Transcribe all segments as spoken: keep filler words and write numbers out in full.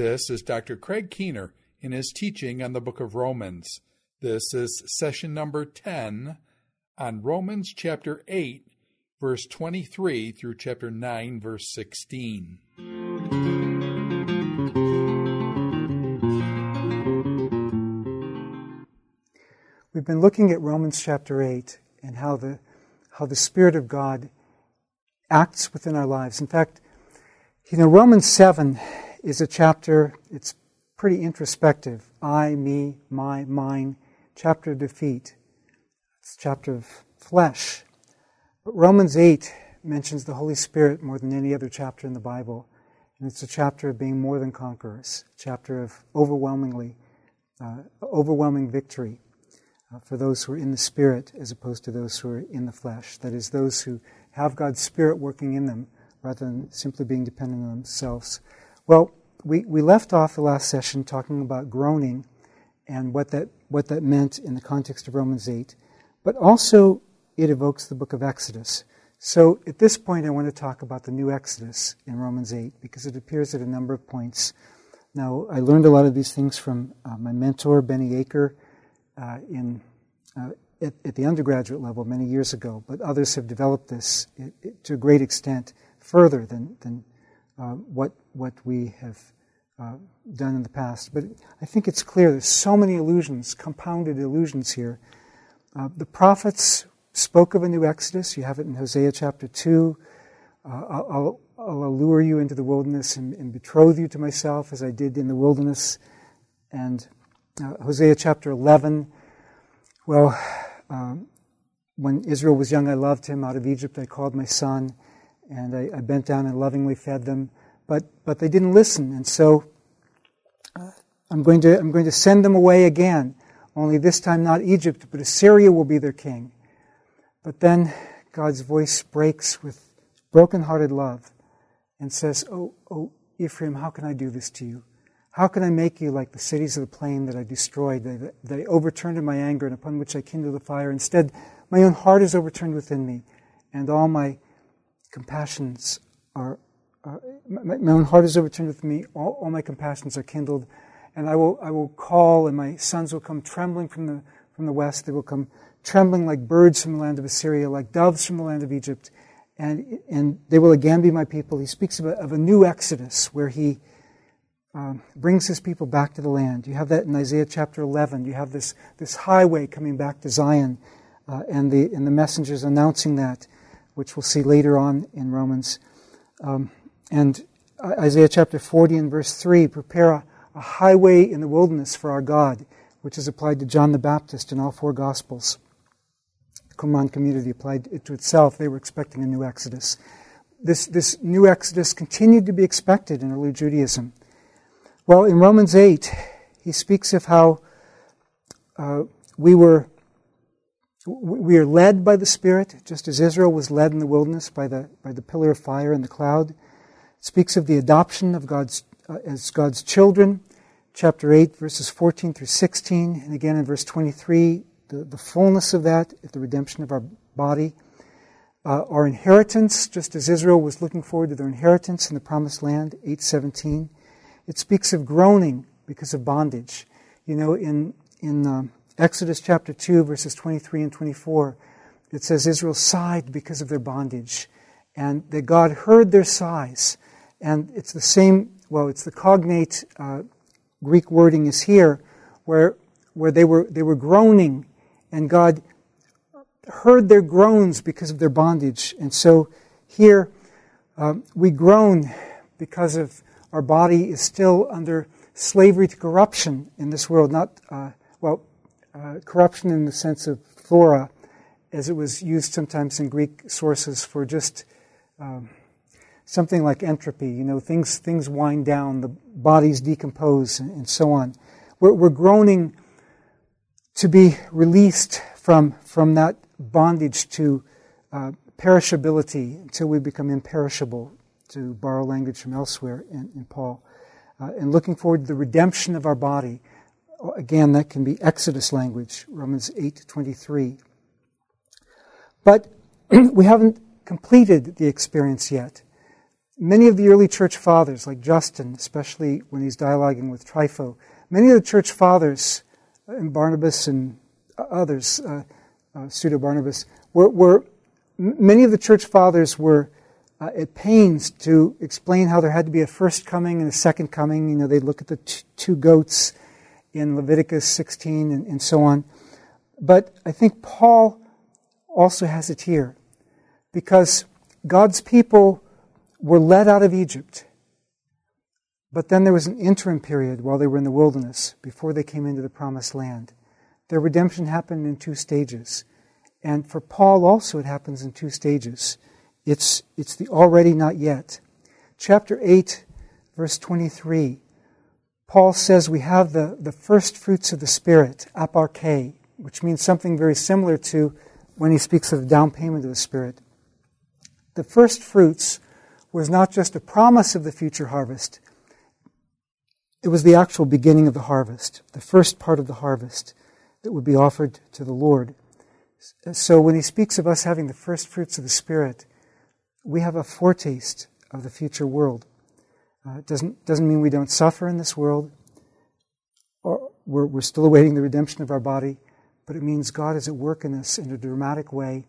This is Doctor Craig Keener in his teaching on the book of Romans. This is session number ten on Romans chapter eight, verse twenty-three through chapter nine, verse sixteen. We've been looking at Romans chapter eight and how the how the Spirit of God acts within our lives. In fact, you know, Romans seven is a chapter, it's pretty introspective. I, me, my, mine, chapter of defeat. It's a chapter of flesh. But Romans eight mentions the Holy Spirit more than any other chapter in the Bible. And it's a chapter of being more than conquerors, a chapter of overwhelmingly, uh, overwhelming victory uh, for those who are in the Spirit as opposed to those who are in the flesh. That is, those who have God's Spirit working in them rather than simply being dependent on themselves. Well, we, we left off the last session talking about groaning and what that what that meant in the context of Romans eight, but also it evokes the book of Exodus. So at this point I want to talk about the new Exodus in Romans eight because it appears at a number of points. Now, I learned a lot of these things from uh, my mentor, Benny Aker, uh, in uh, at, at the undergraduate level many years ago, but others have developed this it, it, to a great extent further than, than uh, what what we have uh, done in the past. But I think it's clear there's so many illusions, compounded illusions here. Uh, the prophets spoke of a new Exodus. You have it in Hosea chapter two. Uh, I'll, I'll allure you into the wilderness and, and betroth you to myself as I did in the wilderness. And uh, Hosea chapter eleven, well, um, when Israel was young, I loved him. Out of Egypt, I called my son. And I, I bent down and lovingly fed them, but but they didn't listen, and so uh, I'm going to I'm going to send them away again. Only this time not Egypt, but Assyria will be their king. But then God's voice breaks with broken-hearted love, and says, "Oh, oh, Ephraim, how can I do this to you? How can I make you like the cities of the plain that I destroyed, that, that I overturned in my anger, and upon which I kindled a fire? Instead, my own heart is overturned within me, and all my compassions are, uh, my, my own heart is overturned with me, all, all my compassions are kindled, and I will I will call, and my sons will come trembling from the from the west. They will come trembling like birds from the land of Assyria, like doves from the land of Egypt, and and they will again be my people." He speaks of a, of a new Exodus where he um, brings his people back to the land. You have that in Isaiah chapter eleven. You have this this highway coming back to Zion, uh, and the and the messengers announcing that, which we'll see later on in Romans. Um, and Isaiah chapter forty and verse three, prepare a, a highway in the wilderness for our God, which is applied to John the Baptist in all four Gospels. The Qumran community applied it to itself. They were expecting a new Exodus. This, this new Exodus continued to be expected in early Judaism. Well, in Romans eight, he speaks of how uh, we were We are led by the Spirit, just as Israel was led in the wilderness by the by the pillar of fire and the cloud. It speaks of the adoption of God's uh, as God's children. Chapter eight, verses fourteen through sixteen, and again in verse twenty-three, the, the fullness of that at the redemption of our body. Uh, our inheritance, just as Israel was looking forward to their inheritance in the promised land, eight seventeen. It speaks of groaning because of bondage. You know, in in um, Exodus chapter two, verses twenty-three and twenty-four, it says Israel sighed because of their bondage, and that God heard their sighs. And it's the same, well, it's the cognate uh, Greek wording is here, where where they were they were groaning, and God heard their groans because of their bondage. And so here uh, we groan because of our body is still under slavery to corruption in this world, not, uh, well, Uh, corruption in the sense of thora, as it was used sometimes in Greek sources for just um, something like entropy. You know, things things wind down, the bodies decompose, and, and so on. We're, we're groaning to be released from from that bondage to uh, perishability until we become imperishable, to borrow language from elsewhere in, in Paul, uh, and looking forward to the redemption of our body. Again, that can be Exodus language, Romans eight twenty-three. But we haven't completed the experience yet. Many of the early church fathers, like Justin, especially when he's dialoguing with Trypho, many of the church fathers, and Barnabas and others, uh, uh, pseudo-Barnabas, were, were many of the church fathers were uh, at pains to explain how there had to be a first coming and a second coming. You know, they'd look at the t- two goats in Leviticus sixteen and, and so on. But I think Paul also has it here, because God's people were led out of Egypt, but then there was an interim period while they were in the wilderness before they came into the promised land. Their redemption happened in two stages. And for Paul also it happens in two stages. It's, it's the already not yet. Chapter eight, verse twenty-three, Paul says we have the, the first fruits of the Spirit, aparche, which means something very similar to when he speaks of the down payment of the Spirit. The first fruits was not just a promise of the future harvest. It was the actual beginning of the harvest, the first part of the harvest that would be offered to the Lord. So when he speaks of us having the first fruits of the Spirit, we have a foretaste of the future world. Uh, it doesn't, doesn't mean we don't suffer in this world, or we're, we're still awaiting the redemption of our body, but it means God is at work in us in a dramatic way.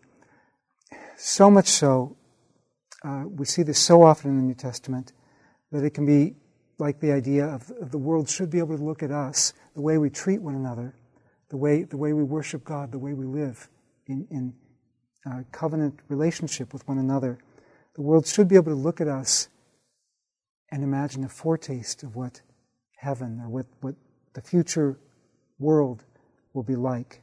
So much so, uh, we see this so often in the New Testament, that it can be like the idea of, of the world should be able to look at us, the way we treat one another, the way the way we worship God, the way we live in, in uh, covenant relationship with one another. The world should be able to look at us and imagine a foretaste of what heaven or what, what the future world will be like.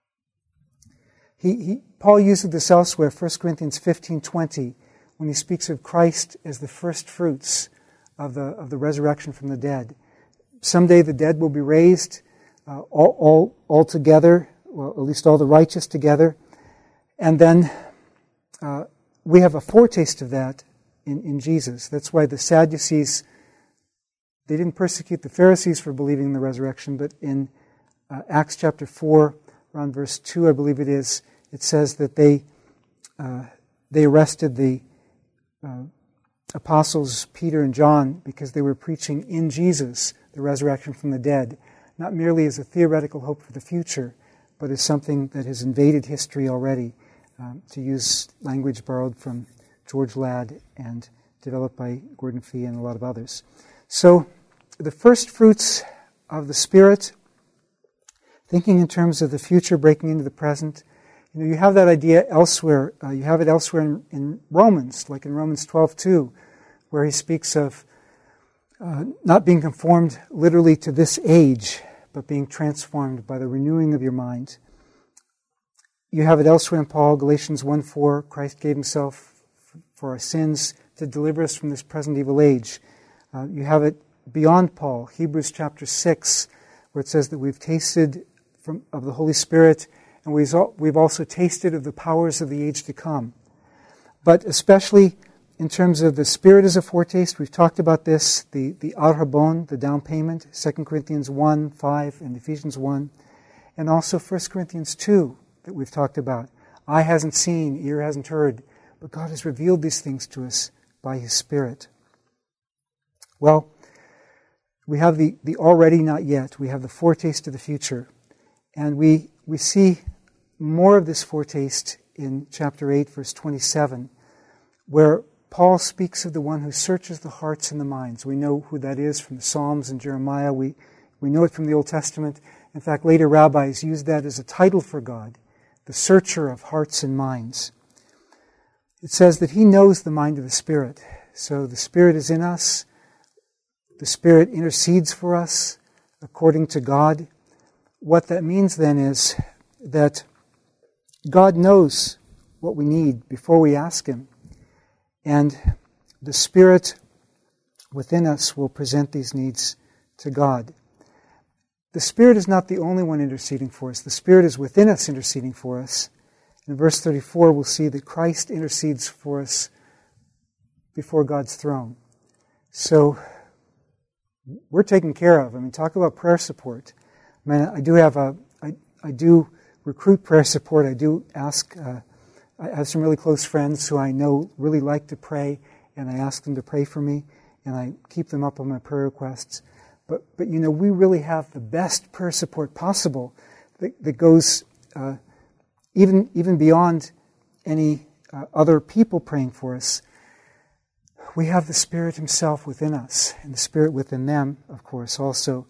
He, he, Paul uses this elsewhere, First Corinthians fifteen twenty, when he speaks of Christ as the first fruits of the of the resurrection from the dead. Someday the dead will be raised uh, all, all, all together, well, at least all the righteous together. And then uh, we have a foretaste of that in, in Jesus. That's why the Sadducees, they didn't persecute the Pharisees for believing in the resurrection, but in uh, Acts chapter four, around verse two, I believe it is, it says that they uh, they arrested the uh, apostles Peter and John because they were preaching in Jesus the resurrection from the dead, not merely as a theoretical hope for the future, but as something that has invaded history already, um, to use language borrowed from George Ladd and developed by Gordon Fee and a lot of others. So the first fruits of the Spirit, thinking in terms of the future breaking into the present. You know, you have that idea elsewhere. Uh, you have it elsewhere in, in Romans, like in Romans twelve two, where he speaks of uh, not being conformed literally to this age, but being transformed by the renewing of your mind. You have it elsewhere in Paul, Galatians one four, Christ gave himself for our sins to deliver us from this present evil age. Uh, you have it beyond Paul, Hebrews chapter six, where it says that we've tasted from, of the Holy Spirit, and we've, we've also tasted of the powers of the age to come. But especially in terms of the Spirit as a foretaste, we've talked about this, the, the arhabon, the down payment, Second Corinthians one, five, and Ephesians one, and also First Corinthians two that we've talked about. Eye hasn't seen, ear hasn't heard, but God has revealed these things to us by His Spirit. Well, we have the, the already not yet, we have the foretaste of the future, and we, we see more of this foretaste in chapter eight, verse twenty-seven, where Paul speaks of the one who searches the hearts and the minds. We know who that is from the Psalms and Jeremiah. We, we know it from the Old Testament. In fact, later rabbis used that as a title for God, the searcher of hearts and minds. It says that He knows the mind of the Spirit. So the Spirit is in us. The Spirit intercedes for us according to God. What that means then is that God knows what we need before we ask Him. And the Spirit within us will present these needs to God. The Spirit is not the only one interceding for us. The Spirit is within us interceding for us. In verse thirty-four, we'll see that Christ intercedes for us before God's throne. So we're taken care of. I mean, talk about prayer support. I mean, I do have a, I, I do recruit prayer support. I do ask, uh, I have some really close friends who I know really like to pray, and I ask them to pray for me, and I keep them up on my prayer requests. But, but you know, we really have the best prayer support possible that, that goes uh, even, even beyond any uh, other people praying for us. We have the Spirit Himself within us, and the Spirit within them, of course, also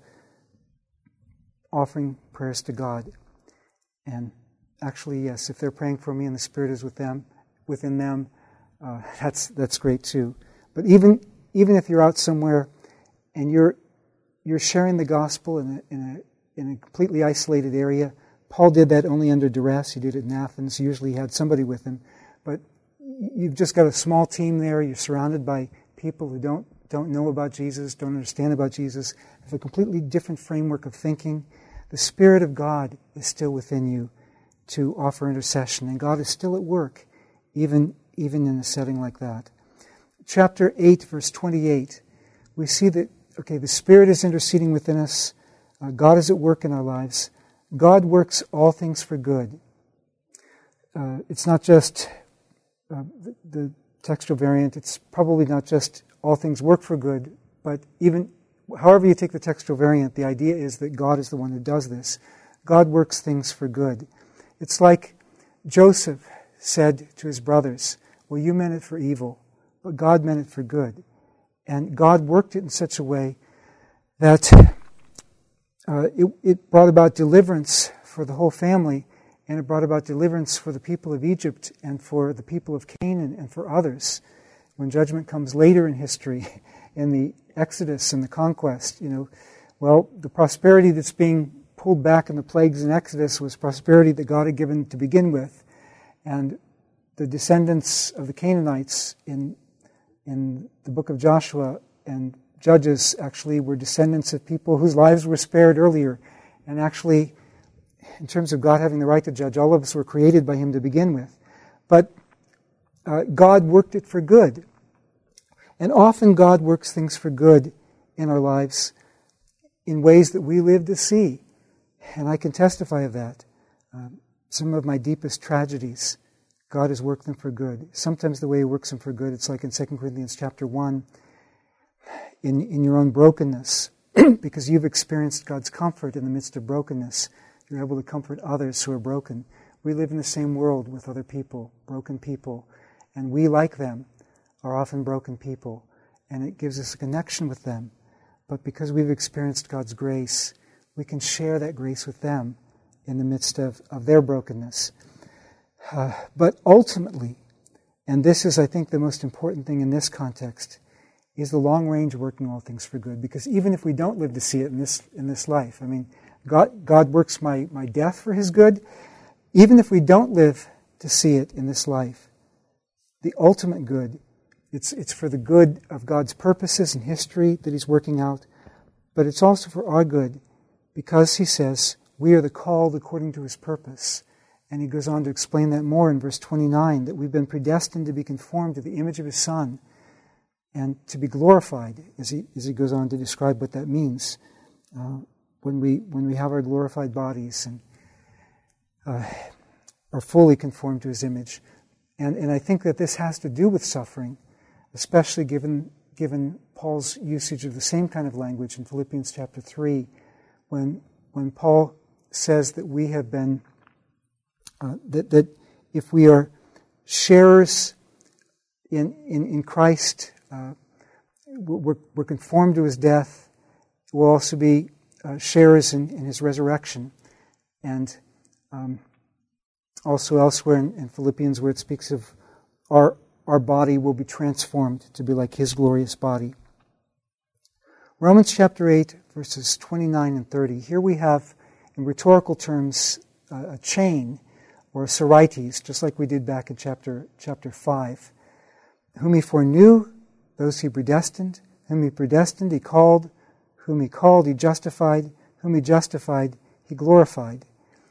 offering prayers to God. And actually, yes, if they're praying for me and the Spirit is with them, within them, uh, that's that's great too. But even even if you're out somewhere and you're you're sharing the gospel in a in a in a completely isolated area, Paul did that only under duress. He did it in Athens. Usually, he had somebody with him, but you've just got a small team there. You're surrounded by people who don't don't know about Jesus, don't understand about Jesus, have a completely different framework of thinking. The Spirit of God is still within you to offer intercession, and God is still at work, even, even in a setting like that. Chapter eight, verse twenty-eight, we see that, okay, the Spirit is interceding within us. Uh, God is at work in our lives. God works all things for good. Uh, it's not just uh, the, the textual variant, it's probably not just all things work for good, but even however you take the textual variant, the idea is that God is the one who does this. God works things for good. It's like Joseph said to his brothers, well, you meant it for evil, but God meant it for good. And God worked it in such a way that uh, it, it brought about deliverance for the whole family, and it brought about deliverance for the people of Egypt and for the people of Canaan and for others. When judgment comes later in history, in the Exodus and the conquest, you know, well, the prosperity that's being pulled back in the plagues in Exodus was prosperity that God had given to begin with. And the descendants of the Canaanites in in the book of Joshua and Judges actually were descendants of people whose lives were spared earlier. And actually, in terms of God having the right to judge, all of us were created by Him to begin with. But uh, God worked it for good. And often God works things for good in our lives in ways that we live to see. And I can testify of that. Um, some of my deepest tragedies, God has worked them for good. Sometimes the way He works them for good, it's like in Second Corinthians chapter one, in, in your own brokenness, because you've experienced God's comfort in the midst of brokenness. You're able to comfort others who are broken. We live in the same world with other people, broken people, and we, like them, are often broken people, and it gives us a connection with them. But because we've experienced God's grace, we can share that grace with them in the midst of, of their brokenness. Uh, but ultimately, and this is, I think, the most important thing in this context, is the long-range working all things for good. Because even if we don't live to see it in this in this life, I mean, God, God works my, my death for His good. Even if we don't live to see it in this life, the ultimate good, It's it's for the good of God's purposes and history that He's working out, but it's also for our good, because He says we are the called according to His purpose. And He goes on to explain that more in verse twenty-nine, that we've been predestined to be conformed to the image of His Son and to be glorified, as He as He goes on to describe what that means uh, when we when we have our glorified bodies and uh, are fully conformed to His image. And and I think that this has to do with suffering, especially given given Paul's usage of the same kind of language in Philippians chapter three, when when Paul says that we have been, uh, that, that if we are sharers in, in, in Christ, uh, we're, we're conformed to His death, we'll also be uh, sharers in, in His resurrection. And um, also elsewhere in, in Philippians where it speaks of our our body will be transformed to be like His glorious body. Romans chapter eight, verses twenty-nine and thirty. Here we have, in rhetorical terms, a chain, or a sorites, just like we did back in chapter, chapter five. Whom He foreknew, those He predestined. Whom He predestined, He called. Whom He called, He justified. Whom He justified, He glorified.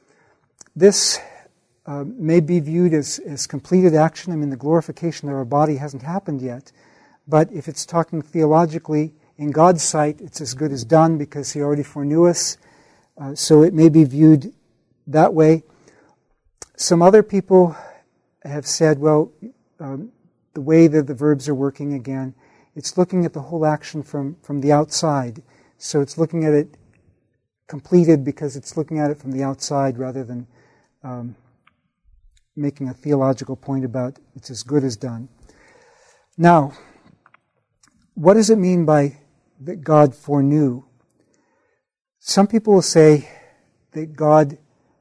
This Uh, may be viewed as, as completed action. I mean, the glorification of our body hasn't happened yet. But if it's talking theologically, in God's sight, it's as good as done because He already foreknew us. Uh, so it may be viewed that way. Some other people have said, well, um, the way that the verbs are working again. It's looking at the whole action from, from the outside. So it's looking at it completed because it's looking at it from the outside rather than um, making a theological point about it's as good as done. Now, what does it mean by that God foreknew? Some people will say that God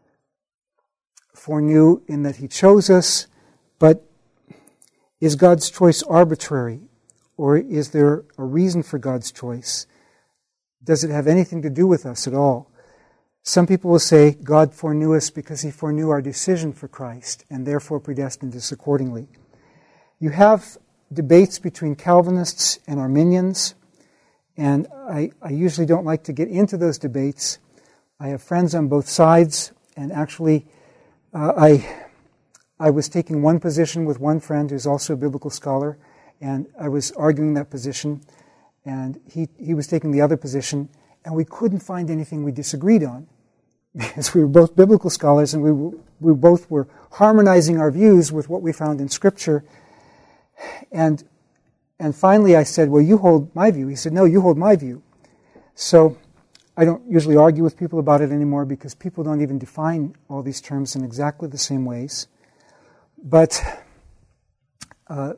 foreknew in that He chose us, but is God's choice arbitrary? Or is there a reason for God's choice? Does it have anything to do with us at all? Some people will say God foreknew us because He foreknew our decision for Christ and therefore predestined us accordingly. You have debates between Calvinists and Arminians, and I, I usually don't like to get into those debates. I have friends on both sides, and actually uh, I, I was taking one position with one friend who's also a biblical scholar, and I was arguing that position, and he, he was taking the other position, and we couldn't find anything we disagreed on, because we were both biblical scholars, and we, we both were harmonizing our views with what we found in Scripture. And and finally I said, well, you hold my view. He said, no, you hold my view. So I don't usually argue with people about it anymore because people don't even define all these terms in exactly the same ways. But uh,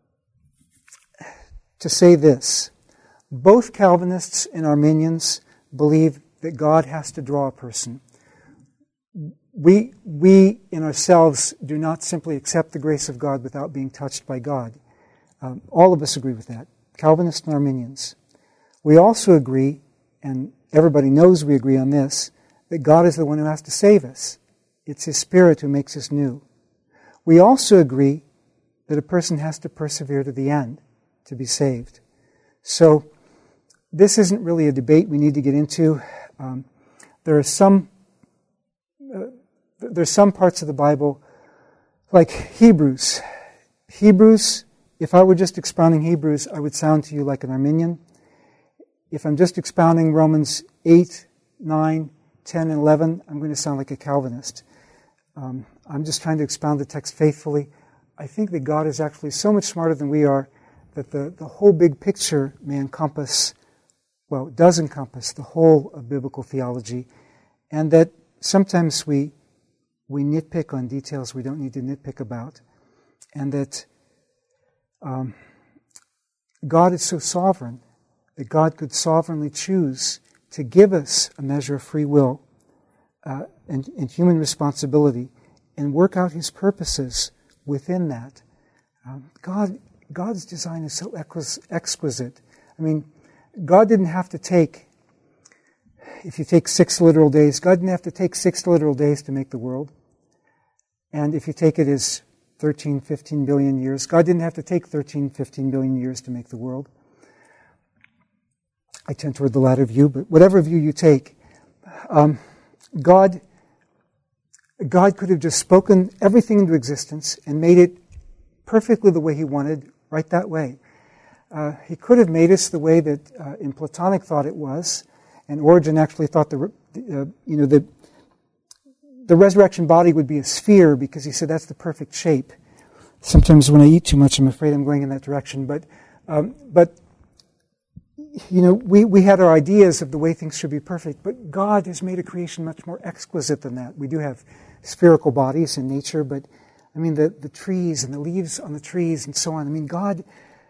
to say this, both Calvinists and Arminians believe that God has to draw a person. We, we in ourselves do not simply accept the grace of God without being touched by God. Um, all of us agree with that, Calvinists and Arminians. We also agree, and everybody knows we agree on this, that God is the one who has to save us. It's His Spirit who makes us new. We also agree that a person has to persevere to the end to be saved. So this isn't really a debate we need to get into. Um, there are some uh, there's some parts of the Bible, like Hebrews. Hebrews, if I were just expounding Hebrews, I would sound to you like an Arminian. If I'm just expounding Romans eight, nine, ten, and eleven, I'm going to sound like a Calvinist. Um, I'm just trying to expound the text faithfully. I think that God is actually so much smarter than we are that the, the whole big picture may encompass, well, it does encompass the whole of biblical theology, and that sometimes we we nitpick on details we don't need to nitpick about, and that um, God is so sovereign that God could sovereignly choose to give us a measure of free will uh, and, and human responsibility and work out His purposes within that. Um, God, God's design is so exquisite. I mean, God didn't have to take, if you take six literal days, God didn't have to take six literal days to make the world. And if you take it as thirteen, fifteen billion years, God didn't have to take thirteen, fifteen billion years to make the world. I tend toward the latter view, but whatever view you take, um, God, God could have just spoken everything into existence and made it perfectly the way He wanted, right that way. Uh, he could have made us the way that uh, in Platonic thought it was, and Origen actually thought the uh, you know the the resurrection body would be a sphere because he said that's the perfect shape. Sometimes when I eat too much, I'm afraid I'm going in that direction. But um, but you know we we had our ideas of the way things should be perfect, but God has made a creation much more exquisite than that. We do have spherical bodies in nature, but I mean the the trees and the leaves on the trees and so on. I mean God.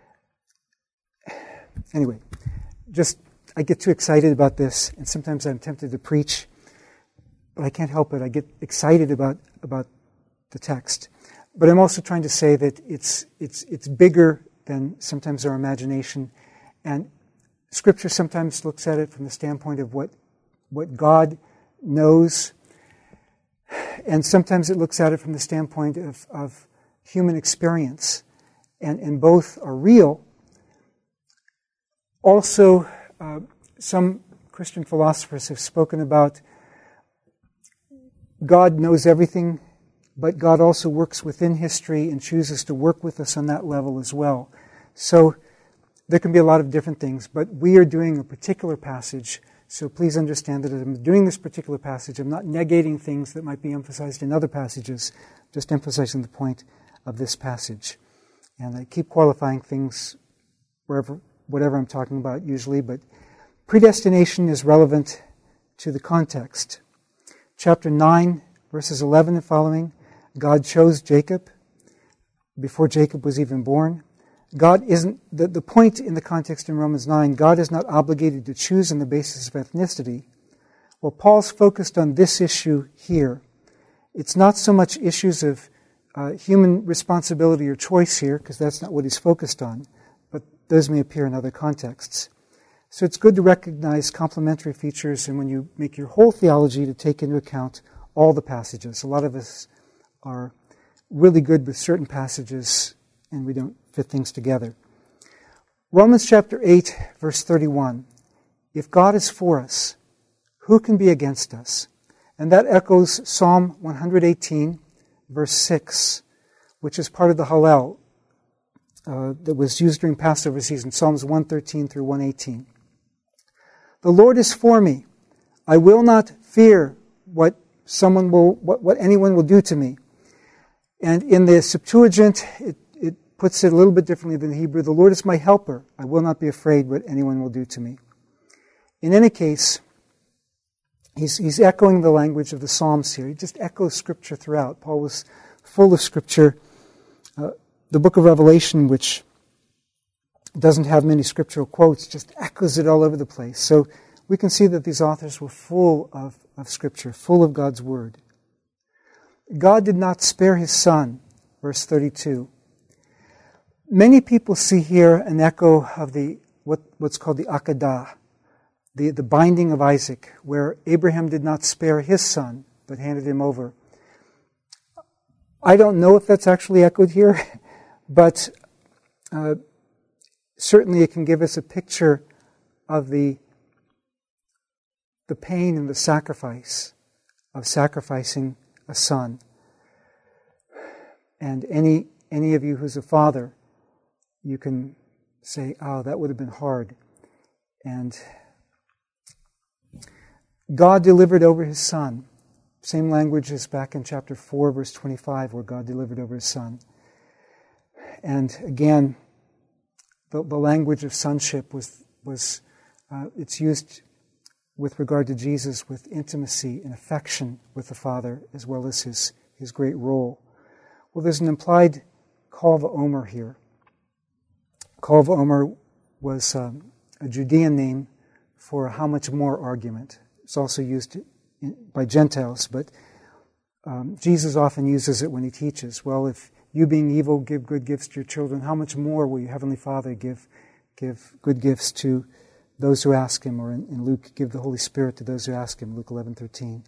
Anyway, just, I get too excited about this, and sometimes I'm tempted to preach, but I can't help it. I get excited about, about the text. But I'm also trying to say that it's, it's, it's bigger than sometimes our imagination, and Scripture sometimes looks at it from the standpoint of what, what God knows, and sometimes it looks at it from the standpoint of, of human experience, and, and both are real. Also, uh, some Christian philosophers have spoken about God knows everything, but God also works within history and chooses to work with us on that level as well. So there can be a lot of different things, but we are doing a particular passage, so please understand that as I'm doing this particular passage, I'm not negating things that might be emphasized in other passages, just emphasizing the point of this passage. And I keep qualifying things wherever, whatever I'm talking about usually, but predestination is relevant to the context. Chapter nine, verses eleven and following, God chose Jacob before Jacob was even born. God isn't, the, the point in the context in Romans nine, God is not obligated to choose on the basis of ethnicity. Well, Paul's focused on this issue here. It's not so much issues of uh, human responsibility or choice here, because that's not what he's focused on, but those may appear in other contexts. So it's good to recognize complementary features, and when you make your whole theology, to take into account all the passages. A lot of us are really good with certain passages, and we don't fit things together. Romans chapter eight, verse thirty-one. If God is for us, who can be against us? And that echoes Psalm one eighteen, verse six, which is part of the Hallel uh, that was used during Passover season, Psalms one thirteen through one eighteen. The Lord is for me. I will not fear what someone will, what, what anyone will do to me. And in the Septuagint, it, it puts it a little bit differently than the Hebrew. The Lord is my helper. I will not be afraid what anyone will do to me. In any case, he's, he's echoing the language of the Psalms here. He just echoes Scripture throughout. Paul was full of Scripture. Uh, the book of Revelation, which doesn't have many scriptural quotes, just echoes it all over the place. So we can see that these authors were full of, of Scripture, full of God's Word. God did not spare His Son, verse thirty-two. Many people see here an echo of the what, what's called the Akedah, the, the binding of Isaac, where Abraham did not spare his son, but handed him over. I don't know if that's actually echoed here, but uh, certainly it can give us a picture of the, the pain and the sacrifice of sacrificing a son. And any any of you who's a father, you can say, oh, that would have been hard. And God delivered over His Son. Same language as back in chapter four, verse twenty-five, where God delivered over His Son. And again, the, the language of sonship was, was uh, it's used with regard to Jesus with intimacy and affection with the Father, as well as His, his great role. Well, there's an implied Kal v'omer here. Kal v'omer was um, a Judean name for a how much more argument. It's also used in, by Gentiles, but um, Jesus often uses it when He teaches. Well, if you being evil give good gifts to your children, how much more will your Heavenly Father give give good gifts to those who ask Him? Or in, in Luke, give the Holy Spirit to those who ask Him, Luke eleven thirteen.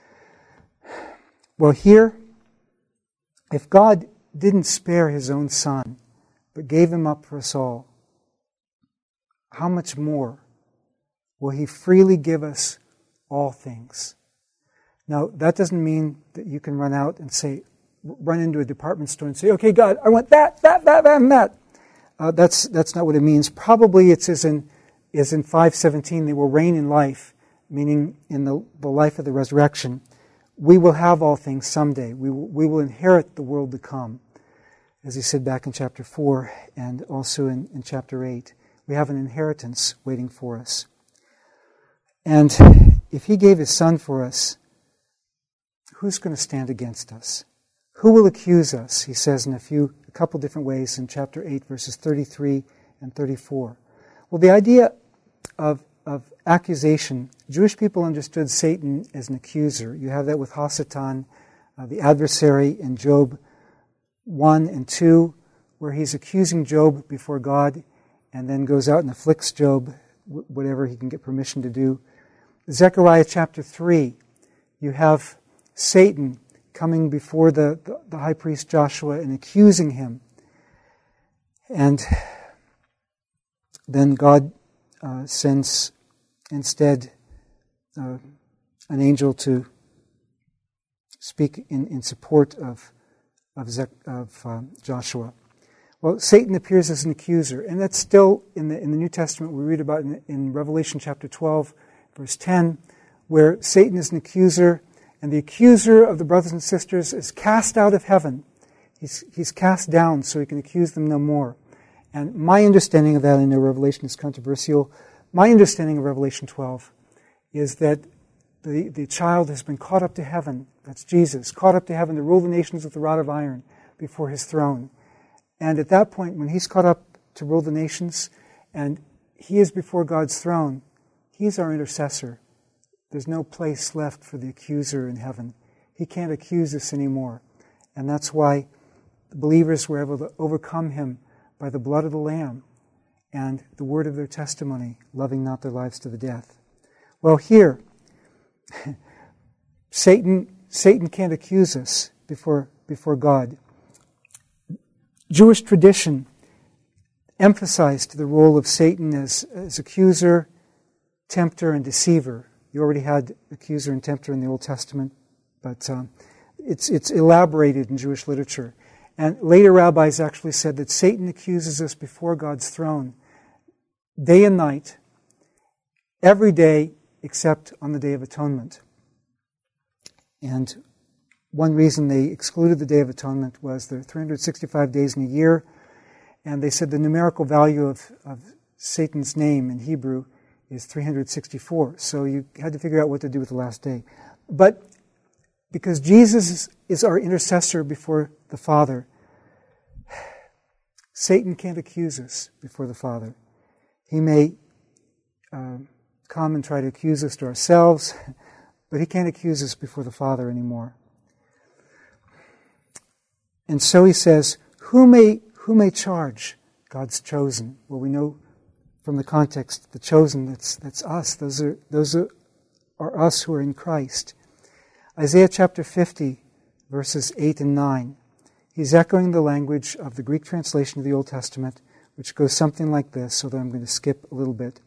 Well, here, if God didn't spare His own Son, but gave Him up for us all, how much more will He freely give us all things? Now, that doesn't mean that you can run out and say, run into a department store and say, okay, God, I want that, that, that, that, and that. Uh, that's that's not what it means. Probably it's as in, as in five seventeen, they will reign in life, meaning in the, the life of the resurrection. We will have all things someday. We will, we will inherit the world to come. As He said back in chapter four and also in, in chapter eight. We have an inheritance waiting for us. And if He gave His Son for us, who's going to stand against us? Who will accuse us? He says in a few, a couple different ways in chapter eight, verses thirty-three and thirty-four. Well, the idea of, of accusation, Jewish people understood Satan as an accuser. You have that with Hasatan, uh, the adversary in Job one and two, where he's accusing Job before God and then goes out and afflicts Job, whatever he can get permission to do. Zechariah chapter three, you have Satan coming before the, the, the high priest Joshua and accusing him. And then God uh, sends instead uh, an angel to speak in, in support of of, Ze- of uh, Joshua. Well, Satan appears as an accuser, and that's still in the in the New Testament. We read about in, in Revelation chapter twelve, verse ten, where Satan is an accuser, and the accuser of the brothers and sisters is cast out of heaven. He's, he's cast down so he can accuse them no more. And my understanding of that, I know Revelation is controversial, my understanding of Revelation twelve is that the, the child has been caught up to heaven, that's Jesus, caught up to heaven to rule the nations with the rod of iron before his throne. And at that point, when he's caught up to rule the nations, and he is before God's throne, he's our intercessor. There's no place left for the accuser in heaven. He can't accuse us anymore. And that's why the believers were able to overcome him by the blood of the Lamb and the word of their testimony, loving not their lives to the death. Well, here, Satan Satan can't accuse us before, before God. Jewish tradition emphasized the role of Satan as, as accuser, tempter, and deceiver. You already had accuser and tempter in the Old Testament, but um, it's, it's elaborated in Jewish literature. And later rabbis actually said that Satan accuses us before God's throne day and night, every day except on the Day of Atonement. And one reason they excluded the Day of Atonement was there are three hundred sixty-five days in a year, and they said the numerical value of, of Satan's name in Hebrew is three hundred sixty-four. So you had to figure out what to do with the last day. But because Jesus is our intercessor before the Father, Satan can't accuse us before the Father. He may uh, come and try to accuse us to ourselves, but he can't accuse us before the Father anymore. And so he says, who may who may charge God's chosen? Well, we know from the context, the chosen, that's that's us. Those are those are, are us who are in Christ. Isaiah chapter fifty, verses eight and nine. He's echoing the language of the Greek translation of the Old Testament, which goes something like this, so that I'm going to skip a little bit.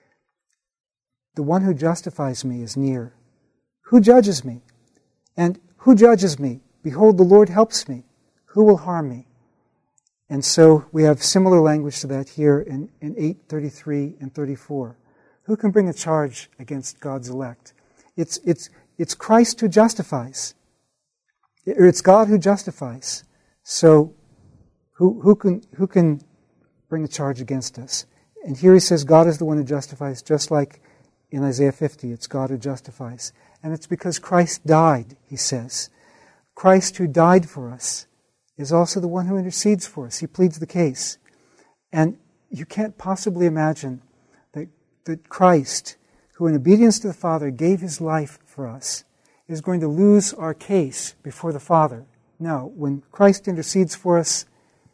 The one who justifies me is near. Who judges me? And who judges me? Behold, the Lord helps me. Who will harm me? And so we have similar language to that here in, in eight thirty-three and thirty-four. Who can bring a charge against God's elect? It's, it's, it's Christ who justifies. Or it's God who justifies. So who, who can, who can bring a charge against us? And here he says God is the one who justifies, just like in Isaiah fifty, it's God who justifies. And it's because Christ died, he says. Christ who died for us is also the one who intercedes for us. He pleads the case. And you can't possibly imagine that, that Christ, who in obedience to the Father gave his life for us, is going to lose our case before the Father. No, when Christ intercedes for us,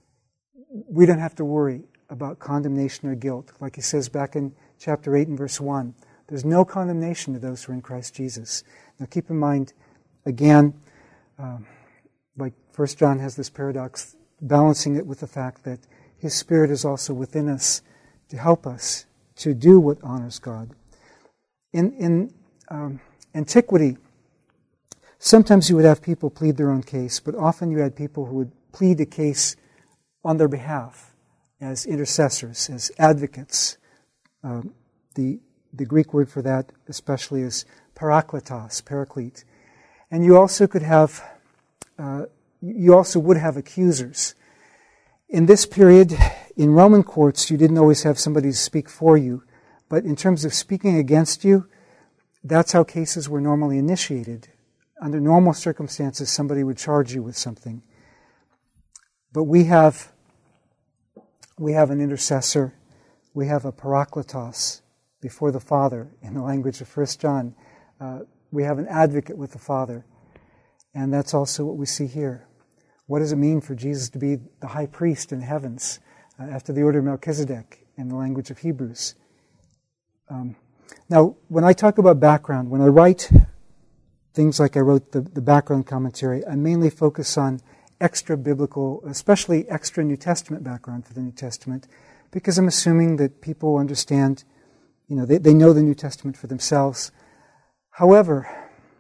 we don't have to worry about condemnation or guilt. Like he says back in chapter eight and verse one, there's no condemnation to those who are in Christ Jesus. Now keep in mind, again, um, like First John has this paradox, balancing it with the fact that his Spirit is also within us to help us to do what honors God. In, in um, antiquity, sometimes you would have people plead their own case, but often you had people who would plead a case on their behalf as intercessors, as advocates. Um, the The Greek word for that especially is parakletos, paraclete. And you also could have, uh, you also would have accusers. In this period, in Roman courts, you didn't always have somebody to speak for you, but in terms of speaking against you, that's how cases were normally initiated. Under normal circumstances, somebody would charge you with something. But we have, we have an intercessor, we have a parakletos, before the Father, in the language of First John. Uh, we have an advocate with the Father. And that's also what we see here. What does it mean for Jesus to be the high priest in the heavens, uh, after the order of Melchizedek, in the language of Hebrews? Um, now, when I talk about background, when I write things like I wrote the, the background commentary, I mainly focus on extra biblical, especially extra New Testament background for the New Testament, because I'm assuming that people understand, you know, they, they know the New Testament for themselves. However,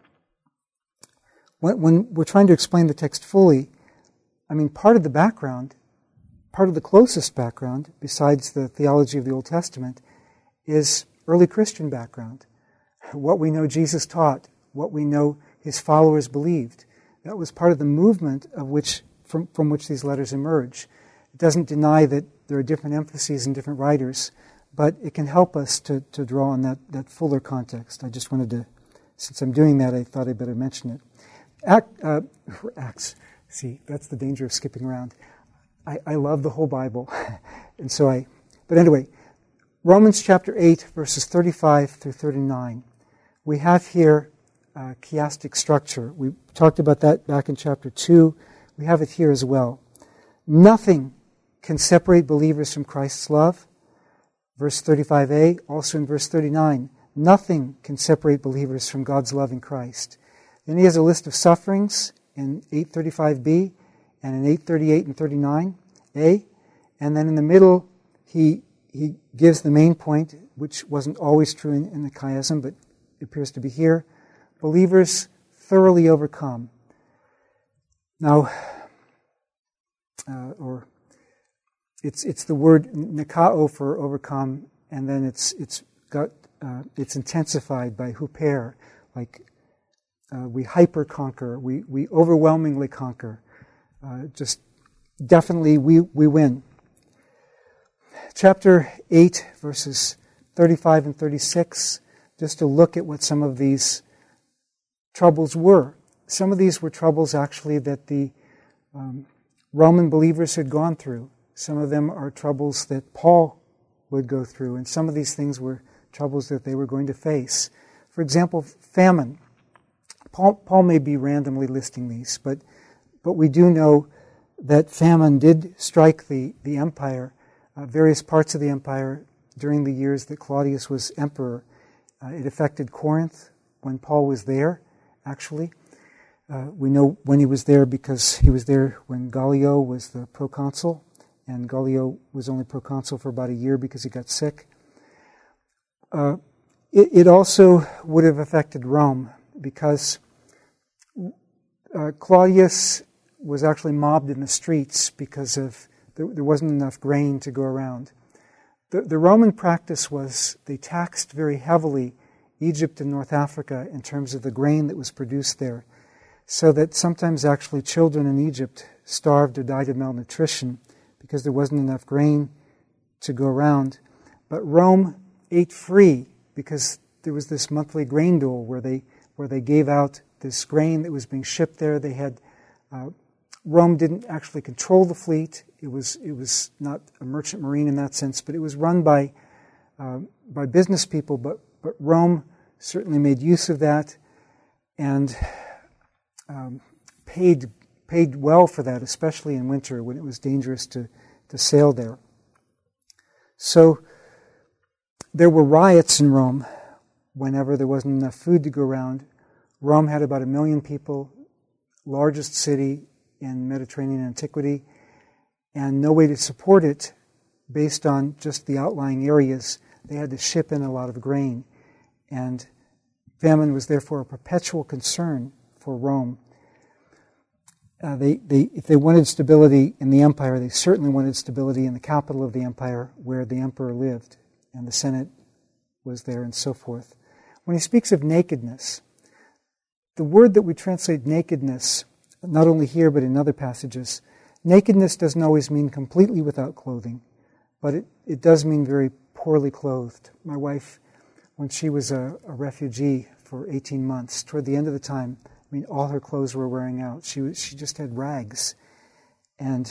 when, when we're trying to explain the text fully, I mean, part of the background, part of the closest background, besides the theology of the Old Testament, is early Christian background. What we know Jesus taught, what we know his followers believed. That was part of the movement of which from, from which these letters emerge. It doesn't deny that there are different emphases in different writers, but it can help us to, to draw on that, that fuller context. I just wanted to, since I'm doing that, I thought I'd better mention it. Act, uh, Acts, see, that's the danger of skipping around. I, I love the whole Bible, and so I, but anyway, Romans chapter eight, verses thirty-five through thirty-nine. We have here a chiastic structure. We talked about that back in chapter two. We have it here as well. Nothing can separate believers from Christ's love. Verse thirty-five a, also in verse thirty-nine, nothing can separate believers from God's love in Christ. Then he has a list of sufferings in eight thirty-five b and in eight thirty-eight and thirty-nine a. And then in the middle, he he gives the main point, which wasn't always true in, in the chiasm, but appears to be here. Believers thoroughly overcome. Now, uh, or it's it's the word nikao for overcome, and then it's it's got uh, it's intensified by huper, like uh, we hyper conquer, we we overwhelmingly conquer. Uh, just definitely we we win. Chapter eight, verses thirty-five and thirty-six. Just to look at what some of these troubles were. Some of these were troubles actually that the um, Roman believers had gone through. Some of them are troubles that Paul would go through, and some of these things were troubles that they were going to face. For example, famine. Paul, Paul may be randomly listing these, but but we do know that famine did strike the, the empire, uh, various parts of the empire during the years that Claudius was emperor. Uh, it affected Corinth when Paul was there, actually. Uh, we know when he was there because he was there when Gallio was the proconsul, and Gallio was only proconsul for about a year because he got sick. Uh, it, it also would have affected Rome because uh, Claudius was actually mobbed in the streets because of there, there wasn't enough grain to go around. The, the Roman practice was they taxed very heavily Egypt and North Africa in terms of the grain that was produced there, so that sometimes actually children in Egypt starved or died of malnutrition because there wasn't enough grain to go around. But Rome ate free because there was this monthly grain dole where they where they gave out this grain that was being shipped there. They had uh, Rome didn't actually control the fleet. It was it was not a merchant marine in that sense, but it was run by uh, by business people. But but Rome certainly made use of that and um, paid paid well for that, especially in winter when it was dangerous to to sail there. So there were riots in Rome whenever there wasn't enough food to go around. Rome had about a million people, largest city in Mediterranean antiquity, and no way to support it based on just the outlying areas. They had to ship in a lot of grain, and famine was therefore a perpetual concern for Rome. Uh, they, they, if they wanted stability in the empire, they certainly wanted stability in the capital of the empire where the emperor lived, and the Senate was there and so forth. When he speaks of nakedness, the word that we translate nakedness, not only here but in other passages, nakedness doesn't always mean completely without clothing, but it, it does mean very poorly clothed. My wife, when she was a, a refugee for eighteen months, toward the end of the time, I mean, all her clothes were wearing out. She was, she just had rags. And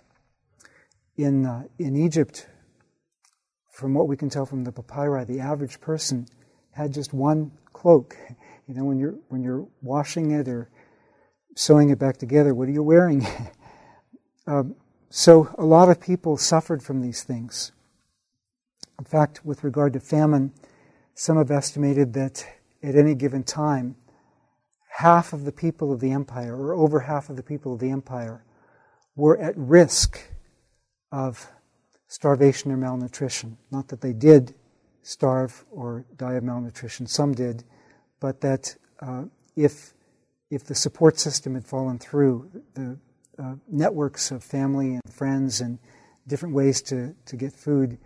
in uh, in Egypt, from what we can tell from the papyri, the average person had just one cloak. You know, when you're when you're washing it or sewing it back together, what are you wearing? um, so a lot of people suffered from these things. In fact, with regard to famine, some have estimated that at any given time, half of the people of the empire, or over half of the people of the empire, were at risk of starvation or malnutrition. Not that they did starve or die of malnutrition, some did, but that uh, if if the support system had fallen through, the uh, networks of family and friends and different ways to, to get food,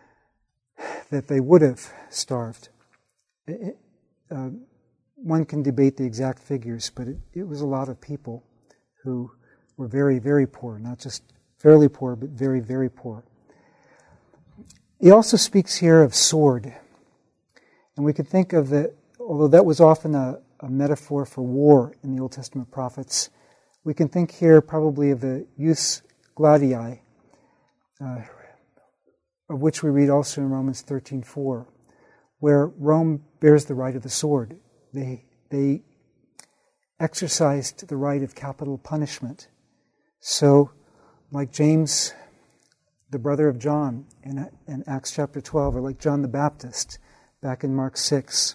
that they would have starved. It, uh, one can debate the exact figures, but it, it was a lot of people who were very, very poor, not just fairly poor, but very, very poor. He also speaks here of sword. And we can think of the, although that was often a, a metaphor for war in the Old Testament prophets, we can think here probably of the jus gladii, uh, of which we read also in Romans thirteen four, where Rome bears the right of the sword. They, they exercised the right of capital punishment. So, like James, the brother of John, in, in Acts chapter twelve, or like John the Baptist, back in Mark six.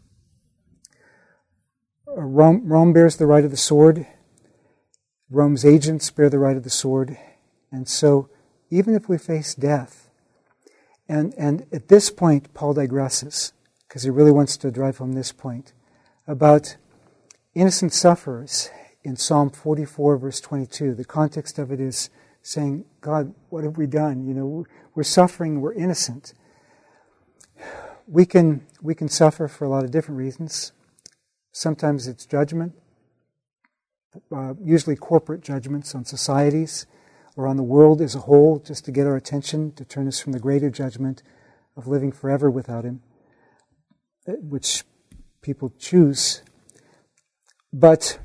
Rome, Rome bears the right of the sword. Rome's agents bear the right of the sword. And so, even if we face death, and, and at this point, Paul digresses, because he really wants to drive home this point, about innocent sufferers in Psalm forty-four, verse twenty-two. The context of it is saying, God, what have we done? You know, we're suffering, we're innocent. We can we can suffer for a lot of different reasons. Sometimes it's judgment, uh, usually corporate judgments on societies or on the world as a whole, just to get our attention, to turn us from the greater judgment of living forever without Him, which people choose. But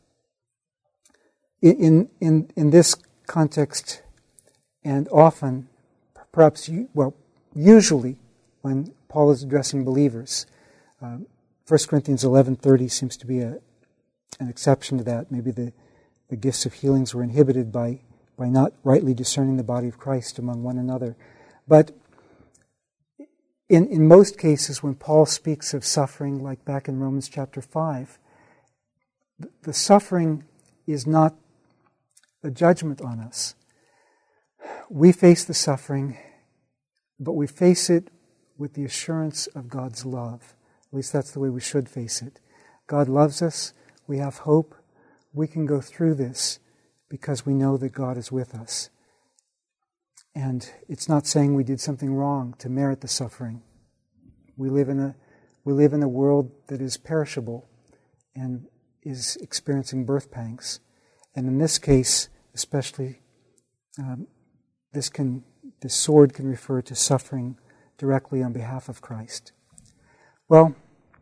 in in in this context, and often, perhaps, well, usually, when Paul is addressing believers, um, First Corinthians eleven thirty seems to be a, an exception to that. Maybe the, the gifts of healings were inhibited by, by not rightly discerning the body of Christ among one another. But in, in most cases, when Paul speaks of suffering, like back in Romans chapter five, the, the suffering is not a judgment on us. We face the suffering, but we face it with the assurance of God's love. At least that's the way we should face it. God loves us. We have hope. We can go through this because we know that God is with us. And it's not saying we did something wrong to merit the suffering. We live in a we live in a world that is perishable and is experiencing birth pangs. And in this case, especially, um, this can this sword can refer to suffering directly on behalf of Christ. Well,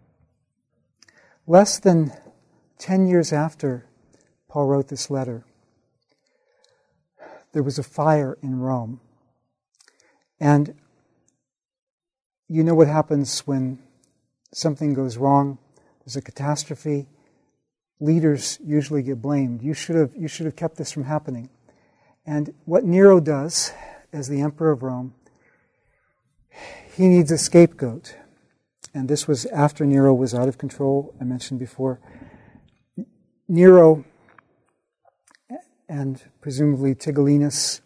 less than ten years after Paul wrote this letter, there was a fire in Rome. And you know what happens when something goes wrong, there's a catastrophe, leaders usually get blamed. You should have you should have kept this from happening. And what Nero does, as the emperor of Rome, he needs a scapegoat. And this was after Nero was out of control, I mentioned before. Nero and presumably Tigellinus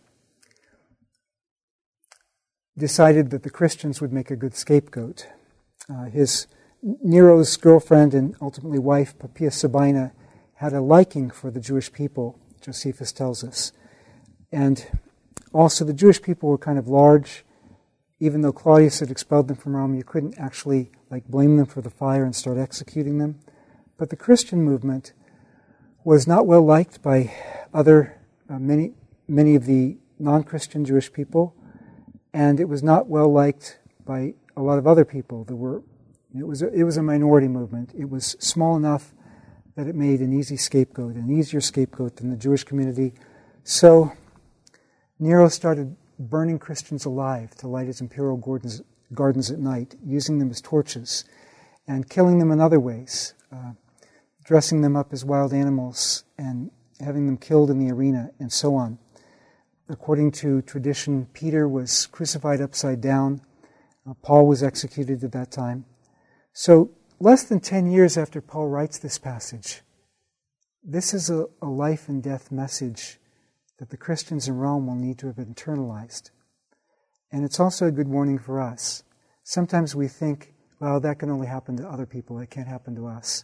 decided that the Christians would make a good scapegoat. Uh, his Nero's girlfriend and ultimately wife, Poppaea Sabina, had a liking for the Jewish people, Josephus tells us. And also the Jewish people were kind of large. Even though Claudius had expelled them from Rome, you couldn't actually like blame them for the fire and start executing them. But the Christian movement was not well liked by other uh, many many of the non-Christian Jewish people, and it was not well liked by a lot of other people. There were it was a, it was a minority movement. It was small enough that it made an easy scapegoat, an easier scapegoat than the Jewish community. So Nero started burning Christians alive to light his imperial gardens, gardens at night, using them as torches, and killing them in other ways, uh, dressing them up as wild animals and having them killed in the arena, and so on. According to tradition, Peter was crucified upside down. Uh, Paul was executed at that time. So less than ten years after Paul writes this passage, this is a, a life and death message that the Christians in Rome will need to have internalized. And it's also a good warning for us. Sometimes we think, well, that can only happen to other people, it can't happen to us.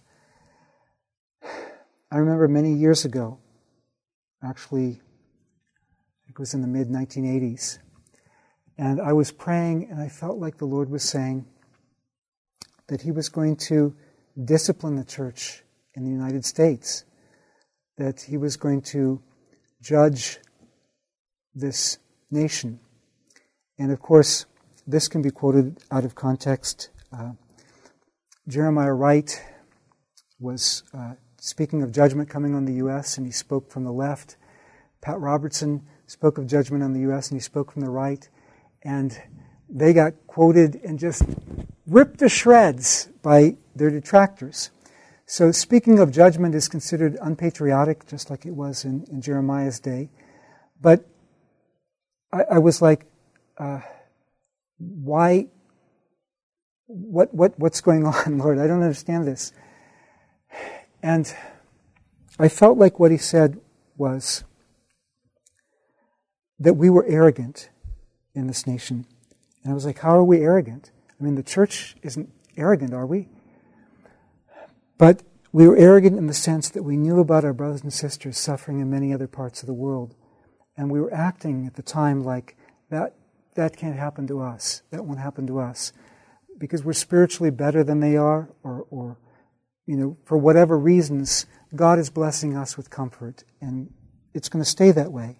I remember many years ago, actually, it was in the mid nineteen eighties, and I was praying and I felt like the Lord was saying that He was going to discipline the church in the United States, that He was going to judge this nation. And of course, this can be quoted out of context. Uh, Jeremiah Wright was uh, speaking of judgment coming on the U S, and he spoke from the left. Pat Robertson spoke of judgment on the U S, and he spoke from the right. And they got quoted and just ripped to shreds by their detractors. So speaking of judgment is considered unpatriotic, just like it was in, in Jeremiah's day. But I, I was like, uh, why, what, what, what's going on, Lord? I don't understand this. And I felt like what he said was that we were arrogant in this nation. And I was like, how are we arrogant? I mean, the church isn't arrogant, are we? But we were arrogant in the sense that we knew about our brothers and sisters suffering in many other parts of the world. And we were acting at the time like, that that can't happen to us. That won't happen to us. Because we're spiritually better than they are, or, or you know, for whatever reasons, God is blessing us with comfort. And it's going to stay that way.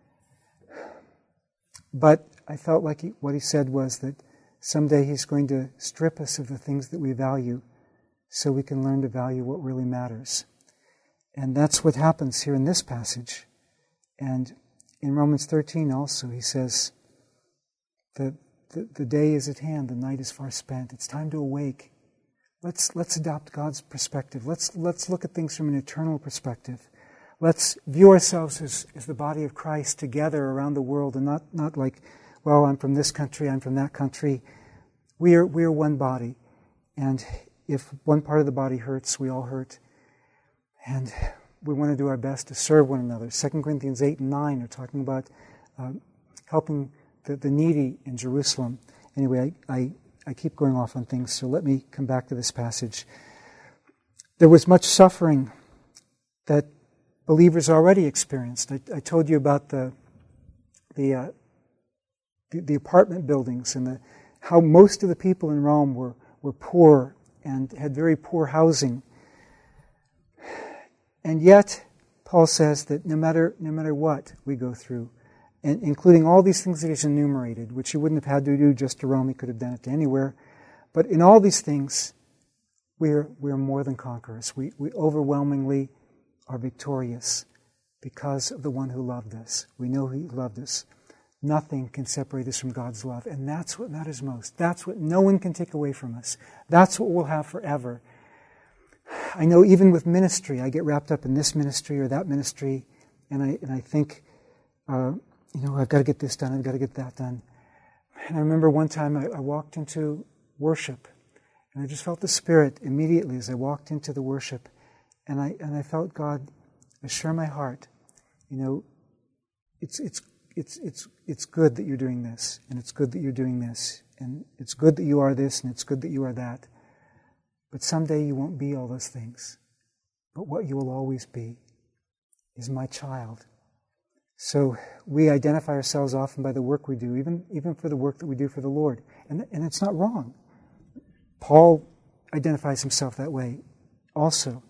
But I felt like he, what he said was that someday he's going to strip us of the things that we value so we can learn to value what really matters. And that's what happens here in this passage. And in Romans thirteen also, he says that the, the day is at hand, the night is far spent. It's time to awake. Let's let's adopt God's perspective. Let's let's look at things from an eternal perspective. Let's view ourselves as, as the body of Christ together around the world, and not, not like, well, I'm from this country, I'm from that country. We are we are one body. And if one part of the body hurts, we all hurt. And we want to do our best to serve one another. Second Corinthians eight and nine are talking about uh, helping the, the needy in Jerusalem. Anyway, I, I, I keep going off on things, so let me come back to this passage. There was much suffering that believers already experienced. I, I told you about the the, uh, the the apartment buildings and the, how most of the people in Rome were, were poor and had very poor housing. And yet, Paul says that no matter no matter what we go through, and including all these things that he's enumerated, which he wouldn't have had to do just to Rome, he could have done it to anywhere, but in all these things, we're we're more than conquerors. We we overwhelmingly are victorious because of the one who loved us. We know he loved us. Nothing can separate us from God's love, and that's what matters most. That's what no one can take away from us. That's what we'll have forever. I know even with ministry, I get wrapped up in this ministry or that ministry, and I and I think, uh, you know, I've got to get this done, I've got to get that done. And I remember one time I, I walked into worship, and I just felt the Spirit immediately as I walked into the worship, and I and I felt God assure my heart, you know, it's it's it's it's it's good that you're doing this, and it's good that you're doing this, and it's good that you are this, and it's good that you are that. But someday you won't be all those things. But what you will always be is my child. So we identify ourselves often by the work we do, even, even for the work that we do for the Lord. And, and it's not wrong. Paul identifies himself that way also.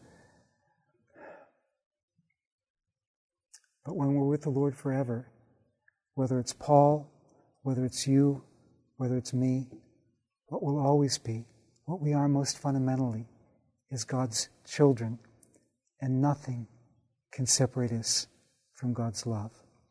But when we're with the Lord forever, whether it's Paul, whether it's you, whether it's me, what will always be, what we are most fundamentally, is God's children, and nothing can separate us from God's love.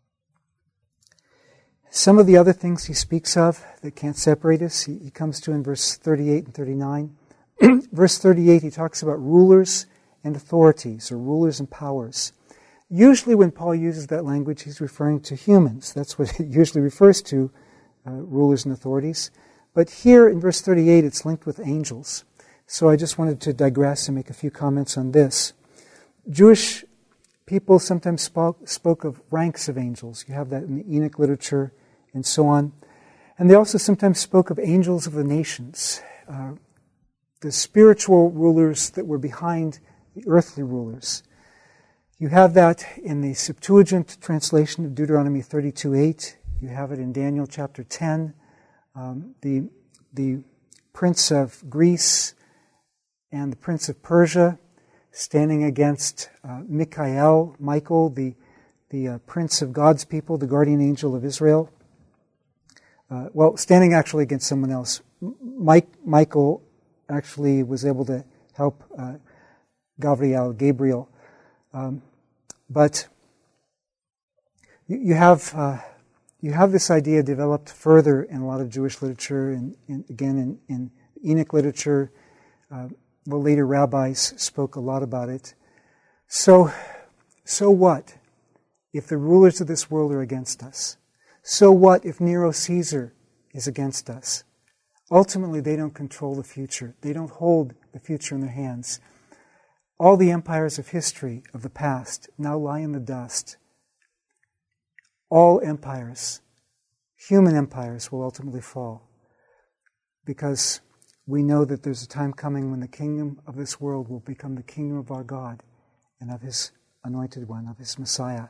Some of the other things he speaks of that can't separate us, he, he comes to in verse thirty-eight and thirty-nine. Verse thirty-eight, he talks about rulers and authorities, or rulers and powers. Usually when Paul uses that language, he's referring to humans. That's what it usually refers to, uh, rulers and authorities. But here in verse thirty-eight, it's linked with angels. So I just wanted to digress and make a few comments on this. Jewish people sometimes spoke, spoke of ranks of angels. You have that in the Enoch literature and so on. And they also sometimes spoke of angels of the nations, uh, the spiritual rulers that were behind the earthly rulers. You have that in the Septuagint translation of Deuteronomy thirty-two eight. You have it in Daniel chapter ten. Um, the the prince of Greece and the prince of Persia standing against uh, Michael, Michael, the the uh, prince of God's people, the guardian angel of Israel. Uh, well, standing actually against someone else. Mike, Michael actually was able to help uh, Gabriel, Gabriel. Um, but you, you have uh, you have this idea developed further in a lot of Jewish literature, and, and again in, in Enoch literature. Uh, well, later rabbis spoke a lot about it. So, so what if the rulers of this world are against us? So what if Nero Caesar is against us? Ultimately, they don't control the future. They don't hold the future in their hands. All the empires of history, of the past, now lie in the dust. All empires, human empires, will ultimately fall. Because we know that there's a time coming when the kingdom of this world will become the kingdom of our God and of His anointed one, of His Messiah.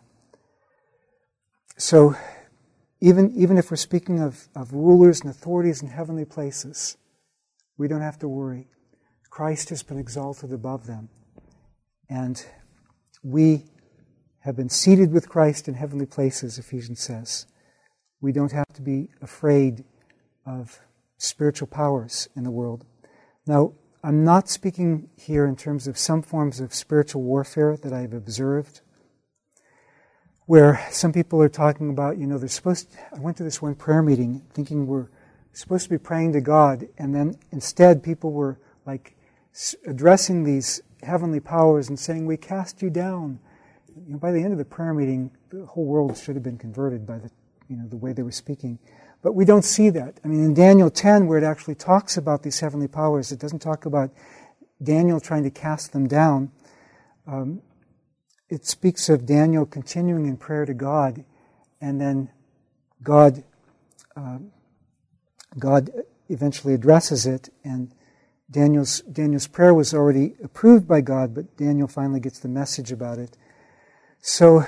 So, even, even if we're speaking of, of rulers and authorities in heavenly places, we don't have to worry. Christ has been exalted above them. And we have been seated with Christ in heavenly places, Ephesians says. We don't have to be afraid of spiritual powers in the world. Now, I'm not speaking here in terms of some forms of spiritual warfare that I've observed, where some people are talking about, you know, they're supposed to, I went to this one prayer meeting thinking we're supposed to be praying to God, and then instead people were like addressing these heavenly powers and saying, we cast you down. You know, by the end of the prayer meeting, the whole world should have been converted by the, you know, the way they were speaking. But we don't see that. I mean, in Daniel ten, where it actually talks about these heavenly powers, it doesn't talk about Daniel trying to cast them down. Um, it speaks of Daniel continuing in prayer to God, and then God, uh, God eventually addresses it, and Daniel's Daniel's prayer was already approved by God, but Daniel finally gets the message about it. So,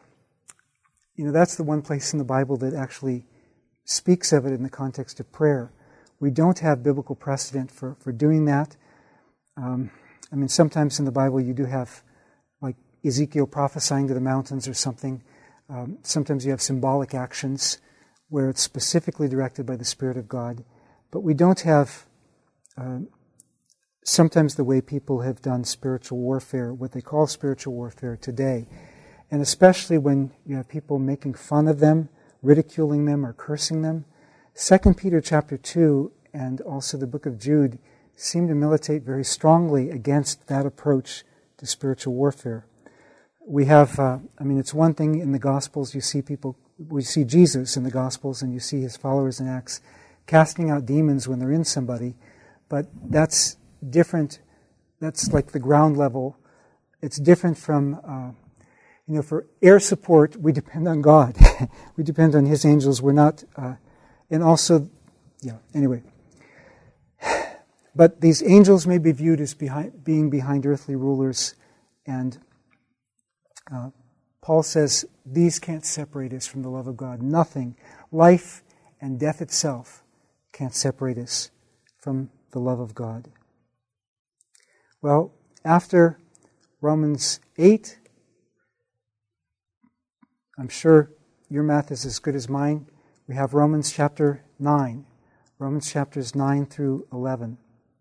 you know, that's the one place in the Bible that actually speaks of it in the context of prayer. We don't have biblical precedent for, for doing that. Um, I mean, sometimes in the Bible you do have, like, Ezekiel prophesying to the mountains or something. Um, sometimes you have symbolic actions where it's specifically directed by the Spirit of God. But we don't have, uh, sometimes the way people have done spiritual warfare, what they call spiritual warfare today. And especially when you have people making fun of them, ridiculing them, or cursing them. Second Peter chapter two and also the book of Jude seem to militate very strongly against that approach to spiritual warfare. We have, uh, I mean, it's one thing in the Gospels, you see people, we see Jesus in the Gospels and you see His followers in Acts casting out demons when they're in somebody, but that's different, that's like the ground level. It's different from, uh, you know, for air support, we depend on God. We depend on His angels. We're not, uh, and also, yeah, anyway. But these angels may be viewed as behind, being behind earthly rulers, and uh, Paul says, these can't separate us from the love of God. Nothing, life and death itself, can't separate us from the love of God. Well, after Romans eight, I'm sure your math is as good as mine. We have Romans chapter nine. Romans chapters nine through eleven.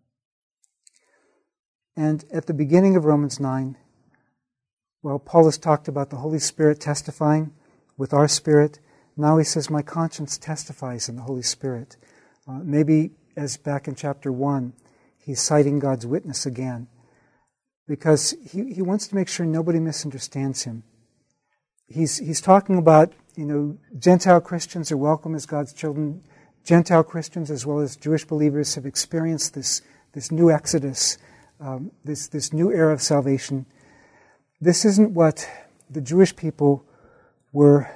And at the beginning of Romans nine, well, Paul has talked about the Holy Spirit testifying with our spirit. Now he says, my conscience testifies in the Holy Spirit. Uh, maybe, as back in chapter one, he's citing God's witness again. Because he, he wants to make sure nobody misunderstands him. He's he's talking about, you know, Gentile Christians are welcome as God's children. Gentile Christians as well as Jewish believers have experienced this, this new exodus, um, this, this new era of salvation. This isn't what the Jewish people were.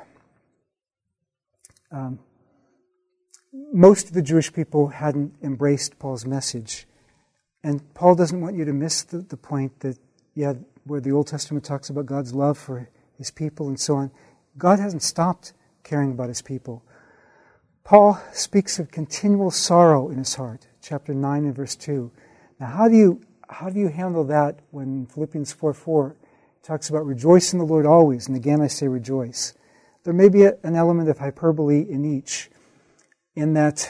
Um, most of the Jewish people hadn't embraced Paul's message. And Paul doesn't want you to miss the, the point that, yeah, where the Old Testament talks about God's love for His people and so on. God hasn't stopped caring about His people. Paul speaks of continual sorrow in his heart, chapter nine and verse two. Now, how do you how do you handle that when Philippians four four talks about rejoice in the Lord always, and again I say rejoice. There may be a, an element of hyperbole in each, in that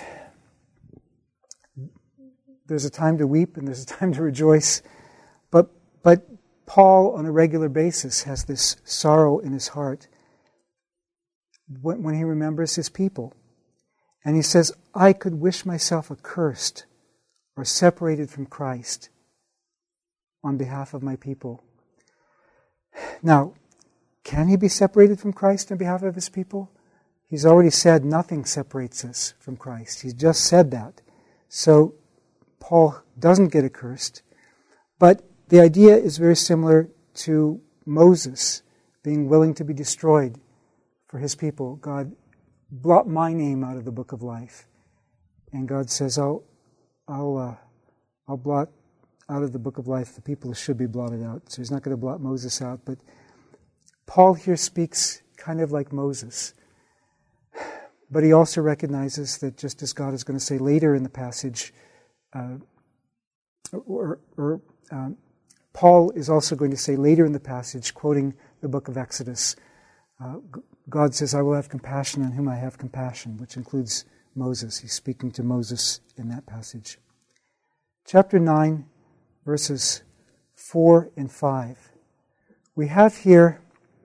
there's a time to weep and there's a time to rejoice, but but Paul on a regular basis has this sorrow in his heart when, when he remembers his people. And he says, I could wish myself accursed or separated from Christ on behalf of my people. Now, can he be separated from Christ on behalf of his people? He's already said nothing separates us from Christ. He's just said that. So Paul doesn't get accursed. But the idea is very similar to Moses being willing to be destroyed for his people. God blot my name out of the book of life. And God says, I'll, I'll, uh, I'll blot out of the book of life the people who should be blotted out. So he's not going to blot Moses out. But Paul here speaks kind of like Moses. But he also recognizes that just as God is going to say later in the passage, uh, or, or um, Paul is also going to say later in the passage, quoting the book of Exodus, uh, God says, I will have compassion on whom I have compassion, which includes Moses. He's speaking to Moses in that passage. Chapter nine, verses four and five. We have here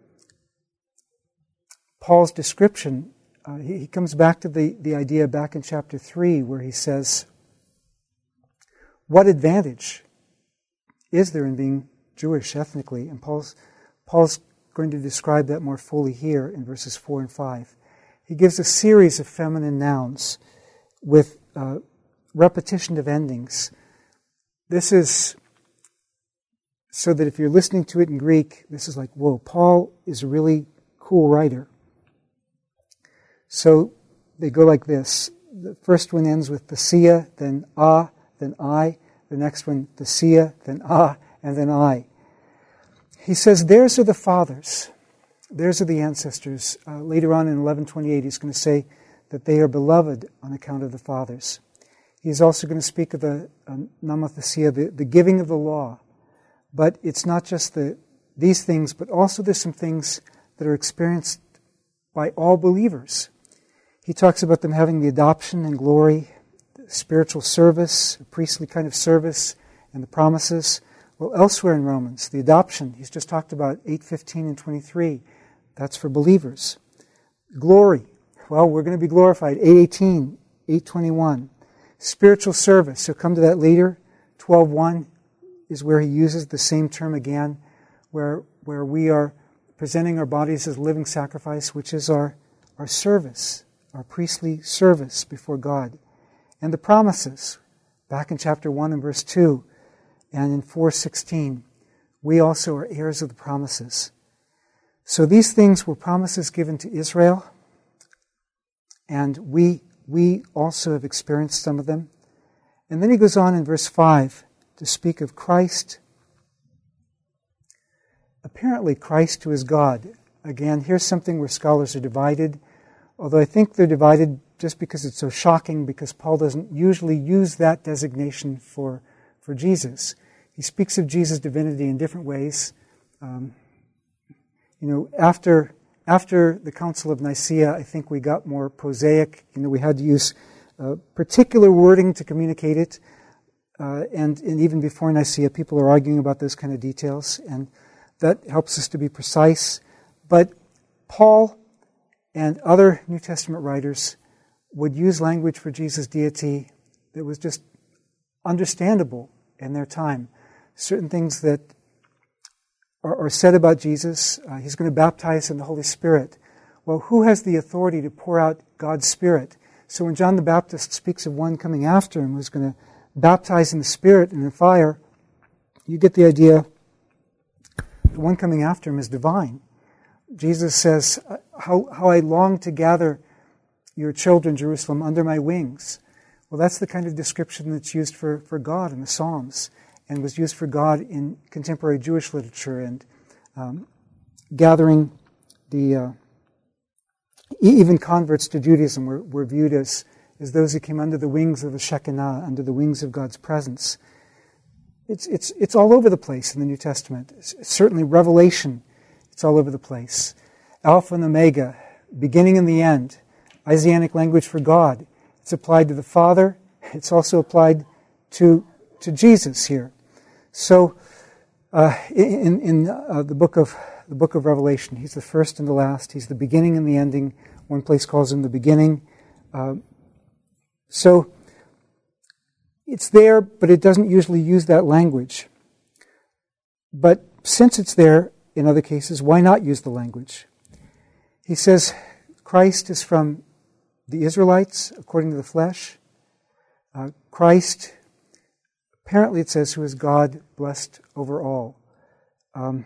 Paul's description. Uh, he, he comes back to the, the idea back in chapter three where he says, what advantage is there in being Jewish ethnically? And Paul's, Paul's going to describe that more fully here in verses four and five. He gives a series of feminine nouns with uh, repetition of endings. This is so that if you're listening to it in Greek, this is like, whoa, Paul is a really cool writer. So they go like this. The first one ends with the sia, then ah, then I. The next one, the sia, then ah, and then I. He says, theirs are the fathers. Theirs are the ancestors. Uh, later on in eleven twenty-eight, he's going to say that they are beloved on account of the fathers. He's also going to speak of the uh, namathesia, the, the giving of the law. But it's not just the these things, but also there's some things that are experienced by all believers. He talks about them having the adoption and glory, spiritual service, a priestly kind of service, and the promises. Well, elsewhere in Romans, the adoption, he's just talked about eight fifteen and twenty-three. That's for believers. Glory, well, we're going to be glorified, eight eighteen, eight twenty-one. Spiritual service, he'll come to that later. twelve one is where he uses the same term again, where where we are presenting our bodies as a living sacrifice, which is our, our service, our priestly service before God. And the promises, back in chapter one and verse two, and in four sixteen, we also are heirs of the promises. So these things were promises given to Israel, and we we also have experienced some of them. And then he goes on in verse five to speak of Christ. Apparently Christ who is God. Again, here's something where scholars are divided, although I think they're divided just because it's so shocking, because Paul doesn't usually use that designation for, for Jesus. He speaks of Jesus' divinity in different ways. Um, you know, after after the Council of Nicaea, I think we got more prosaic. You know, we had to use uh, particular wording to communicate it. Uh, and, and even before Nicaea, people are arguing about those kind of details, and that helps us to be precise. But Paul and other New Testament writers would use language for Jesus' deity that was just understandable in their time. Certain things that are, are said about Jesus, uh, he's going to baptize in the Holy Spirit. Well, who has the authority to pour out God's Spirit? So when John the Baptist speaks of one coming after him who's going to baptize in the Spirit and in fire, you get the idea the one coming after him is divine. Jesus says, how, how I long to gather your children, Jerusalem, under my wings. Well, that's the kind of description that's used for, for God in the Psalms, and was used for God in contemporary Jewish literature, and um, gathering the... Uh, even converts to Judaism were, were viewed as, as those who came under the wings of the Shekinah, under the wings of God's presence. it's, it's, it's all over the place in the New Testament. It's, certainly Revelation, it's all over the place. Alpha and Omega, beginning and the end, Isaianic language for God. It's applied to the Father. It's also applied to, to Jesus here. So, uh, in, in uh, the book of the book of Revelation, he's the first and the last. He's the beginning and the ending. One place calls him the beginning. Uh, so, it's there, but it doesn't usually use that language. But since it's there in other cases, why not use the language? He says Christ is from the Israelites, according to the flesh. Uh, Christ, apparently it says, who is God blessed over all. Um,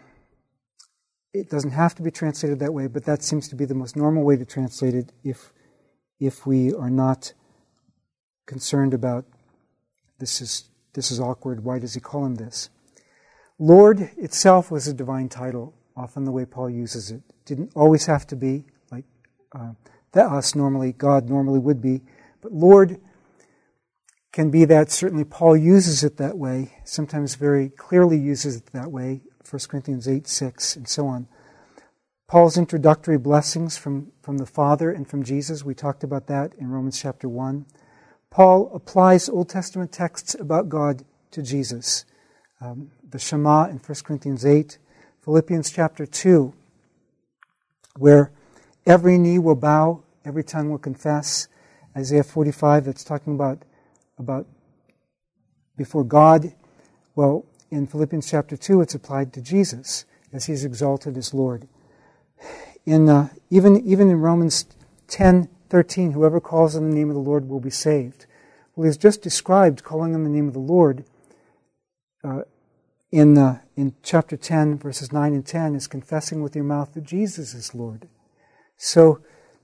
it doesn't have to be translated that way, but that seems to be the most normal way to translate it if, if we are not concerned about this is, this is awkward, why does he call him this? Lord itself was a divine title, often the way Paul uses it. Didn't always have to be, like uh, that us normally, God normally would be, but Lord can be that. Certainly Paul uses it that way, sometimes very clearly uses it that way, First Corinthians eight, six, and so on. Paul's introductory blessings from, from the Father and from Jesus, we talked about that in Romans chapter one. Paul applies Old Testament texts about God to Jesus. Um, the Shema in First Corinthians eight, Philippians chapter two, where every knee will bow, every tongue will confess. Isaiah forty-five, that's talking about, about before God. Well, in Philippians chapter two, it's applied to Jesus as he's exalted as Lord. In uh, even even in Romans ten thirteen, whoever calls on the name of the Lord will be saved. Well, he's just described calling on the name of the Lord uh, in uh, in chapter ten, verses nine and ten, is confessing with your mouth that Jesus is Lord. So,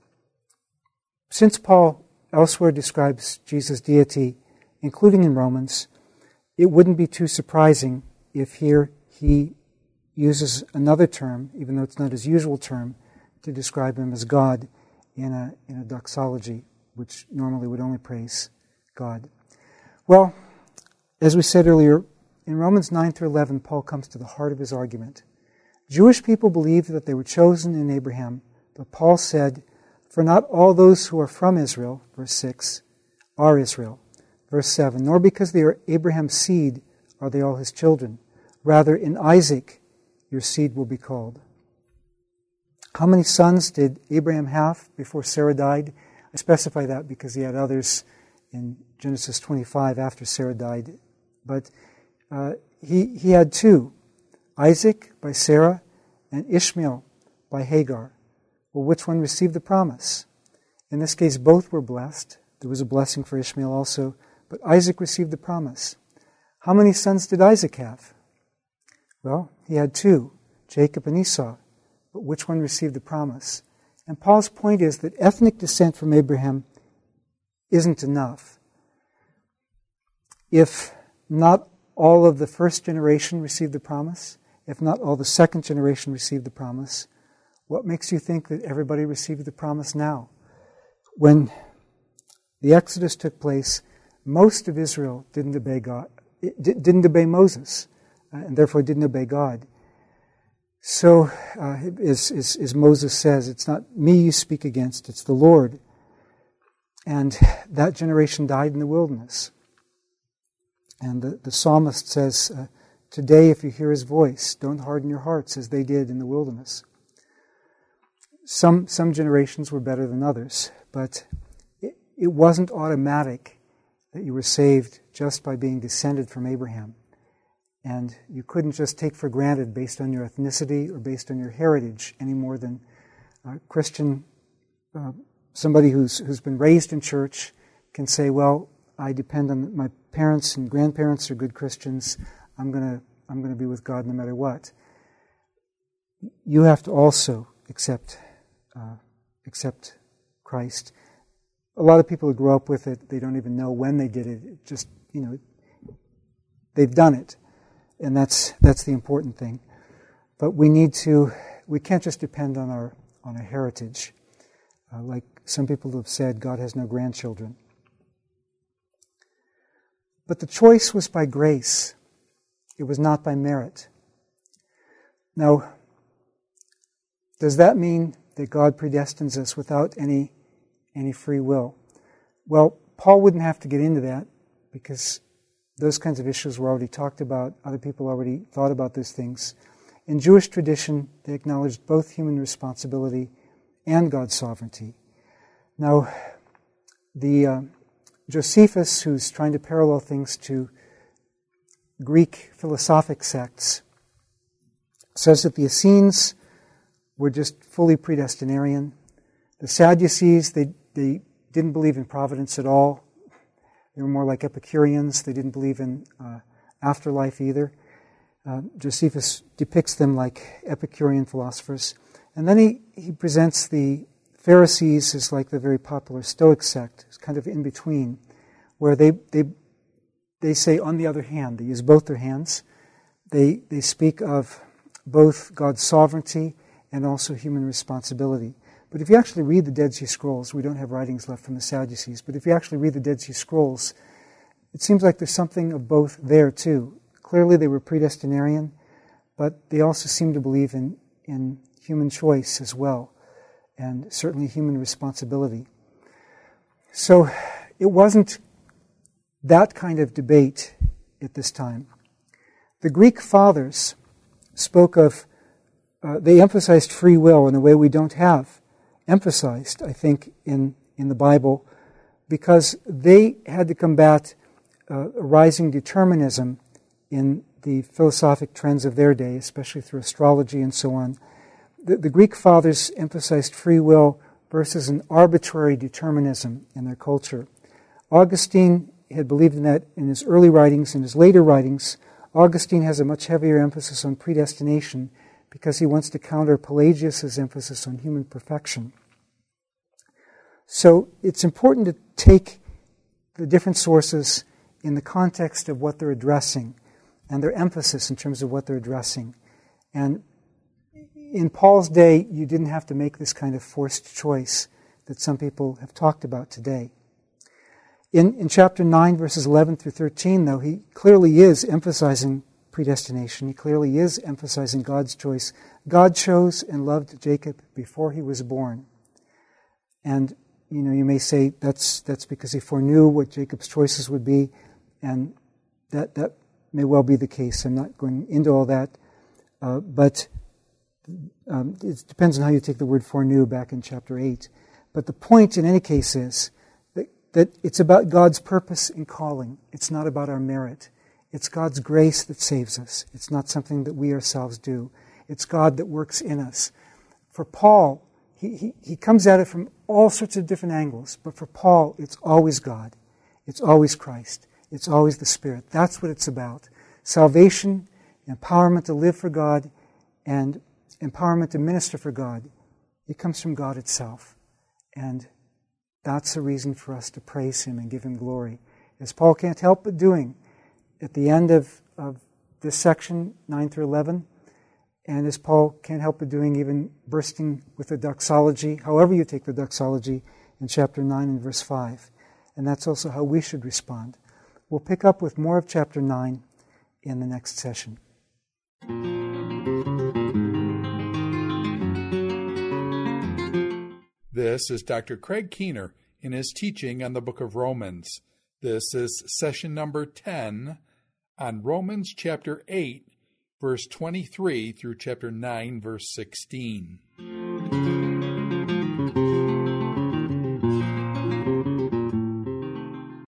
since Paul elsewhere describes Jesus' deity, including in Romans, it wouldn't be too surprising if here he uses another term, even though it's not his usual term, to describe him as God in a, in a doxology, which normally would only praise God. Well, as we said earlier, in Romans nine through eleven, Paul comes to the heart of his argument. Jewish people believed that they were chosen in Abraham, but Paul said, for not all those who are from Israel, verse six, are Israel. Verse seven, nor because they are Abraham's seed are they all his children. Rather, in Isaac your seed will be called. How many sons did Abraham have before Sarah died? I specify that because he had others in Genesis twenty-five after Sarah died. But uh, he, he had two, Isaac by Sarah and Ishmael by Hagar. Well, which one received the promise? In this case, both were blessed. There was a blessing for Ishmael also, but Isaac received the promise. How many sons did Isaac have? Well, he had two, Jacob and Esau. But which one received the promise? And Paul's point is that ethnic descent from Abraham isn't enough. If not all of the first generation received the promise, if not all the second generation received the promise, what makes you think that everybody received the promise now? When the Exodus took place, most of Israel didn't obey God, didn't obey Moses, and therefore didn't obey God. So, uh, as, as, as Moses says, it's not me you speak against, it's the Lord. And that generation died in the wilderness. And the, the psalmist says, uh, today if you hear his voice, don't harden your hearts as they did in the wilderness. Some, some generations were better than others, but it, it wasn't automatic that you were saved just by being descended from Abraham. And you couldn't just take for granted based on your ethnicity or based on your heritage any more than a Christian, uh, somebody who's who's been raised in church can say, well, I depend on my parents and grandparents are good Christians. I'm gonna I'm gonna be with God no matter what. You have to also accept uh, accept Christ. A lot of people who grow up with it, they don't even know when they did it. It just, you know, they've done it. And that's that's the important thing. But we need to, we can't just depend on our on our heritage. Uh, like some people have said, God has no grandchildren. But the choice was by grace. It was not by merit. Now, does that mean that God predestines us without any, any free will? Well, Paul wouldn't have to get into that because those kinds of issues were already talked about. Other people already thought about those things. In Jewish tradition, they acknowledged both human responsibility and God's sovereignty. Now, the uh, Josephus, who's trying to parallel things to Greek philosophic sects, says that the Essenes were just fully predestinarian. The Sadducees, they, they didn't believe in providence at all. They were more like Epicureans. They didn't believe in uh, afterlife either. Uh, Josephus depicts them like Epicurean philosophers. And then he, he presents the Pharisees as like the very popular Stoic sect. It's kind of in between, where they they they say, on the other hand, they use both their hands. They they speak of both God's sovereignty and also human responsibility. But if you actually read the Dead Sea Scrolls, we don't have writings left from the Sadducees, but if you actually read the Dead Sea Scrolls, it seems like there's something of both there too. Clearly they were predestinarian, but they also seem to believe in, in human choice as well, and certainly human responsibility. So it wasn't that kind of debate at this time. The Greek fathers spoke of, uh, they emphasized free will in a way we don't have emphasized, I think, in, in the Bible, because they had to combat uh, a rising determinism in the philosophic trends of their day, especially through astrology and so on. The, the Greek fathers emphasized free will versus an arbitrary determinism in their culture. Augustine had believed in that in his early writings. In his later writings, Augustine has a much heavier emphasis on predestination because he wants to counter Pelagius's emphasis on human perfection. So it's important to take the different sources in the context of what they're addressing and their emphasis in terms of what they're addressing. And in Paul's day, you didn't have to make this kind of forced choice that some people have talked about today. In, in chapter nine, verses eleven through thirteen, though, he clearly is emphasizing predestination. He clearly is emphasizing God's choice. God chose and loved Jacob before he was born. And, you know, you may say that's that's because he foreknew what Jacob's choices would be, and that, that may well be the case. I'm not going into all that. Uh, but um, it depends on how you take the word foreknew back in chapter eight. But the point in any case is that it's about God's purpose in calling. It's not about our merit. It's God's grace that saves us. It's not something that we ourselves do. It's God that works in us. For Paul, he, he, he comes at it from all sorts of different angles, but for Paul, it's always God. It's always Christ. It's always the Spirit. That's what it's about. Salvation, empowerment to live for God, and empowerment to minister for God. It comes from God itself. And that's a reason for us to praise Him and give Him glory. As Paul can't help but doing at the end of, of this section, nine through eleven, and as Paul can't help but doing, even bursting with the doxology, however you take the doxology, in chapter nine and verse five. And that's also how we should respond. We'll pick up with more of chapter nine in the next session. This is Doctor Craig Keener in his teaching on the book of Romans. This is session number ten on Romans chapter eight, verse twenty-three through chapter nine, verse sixteen.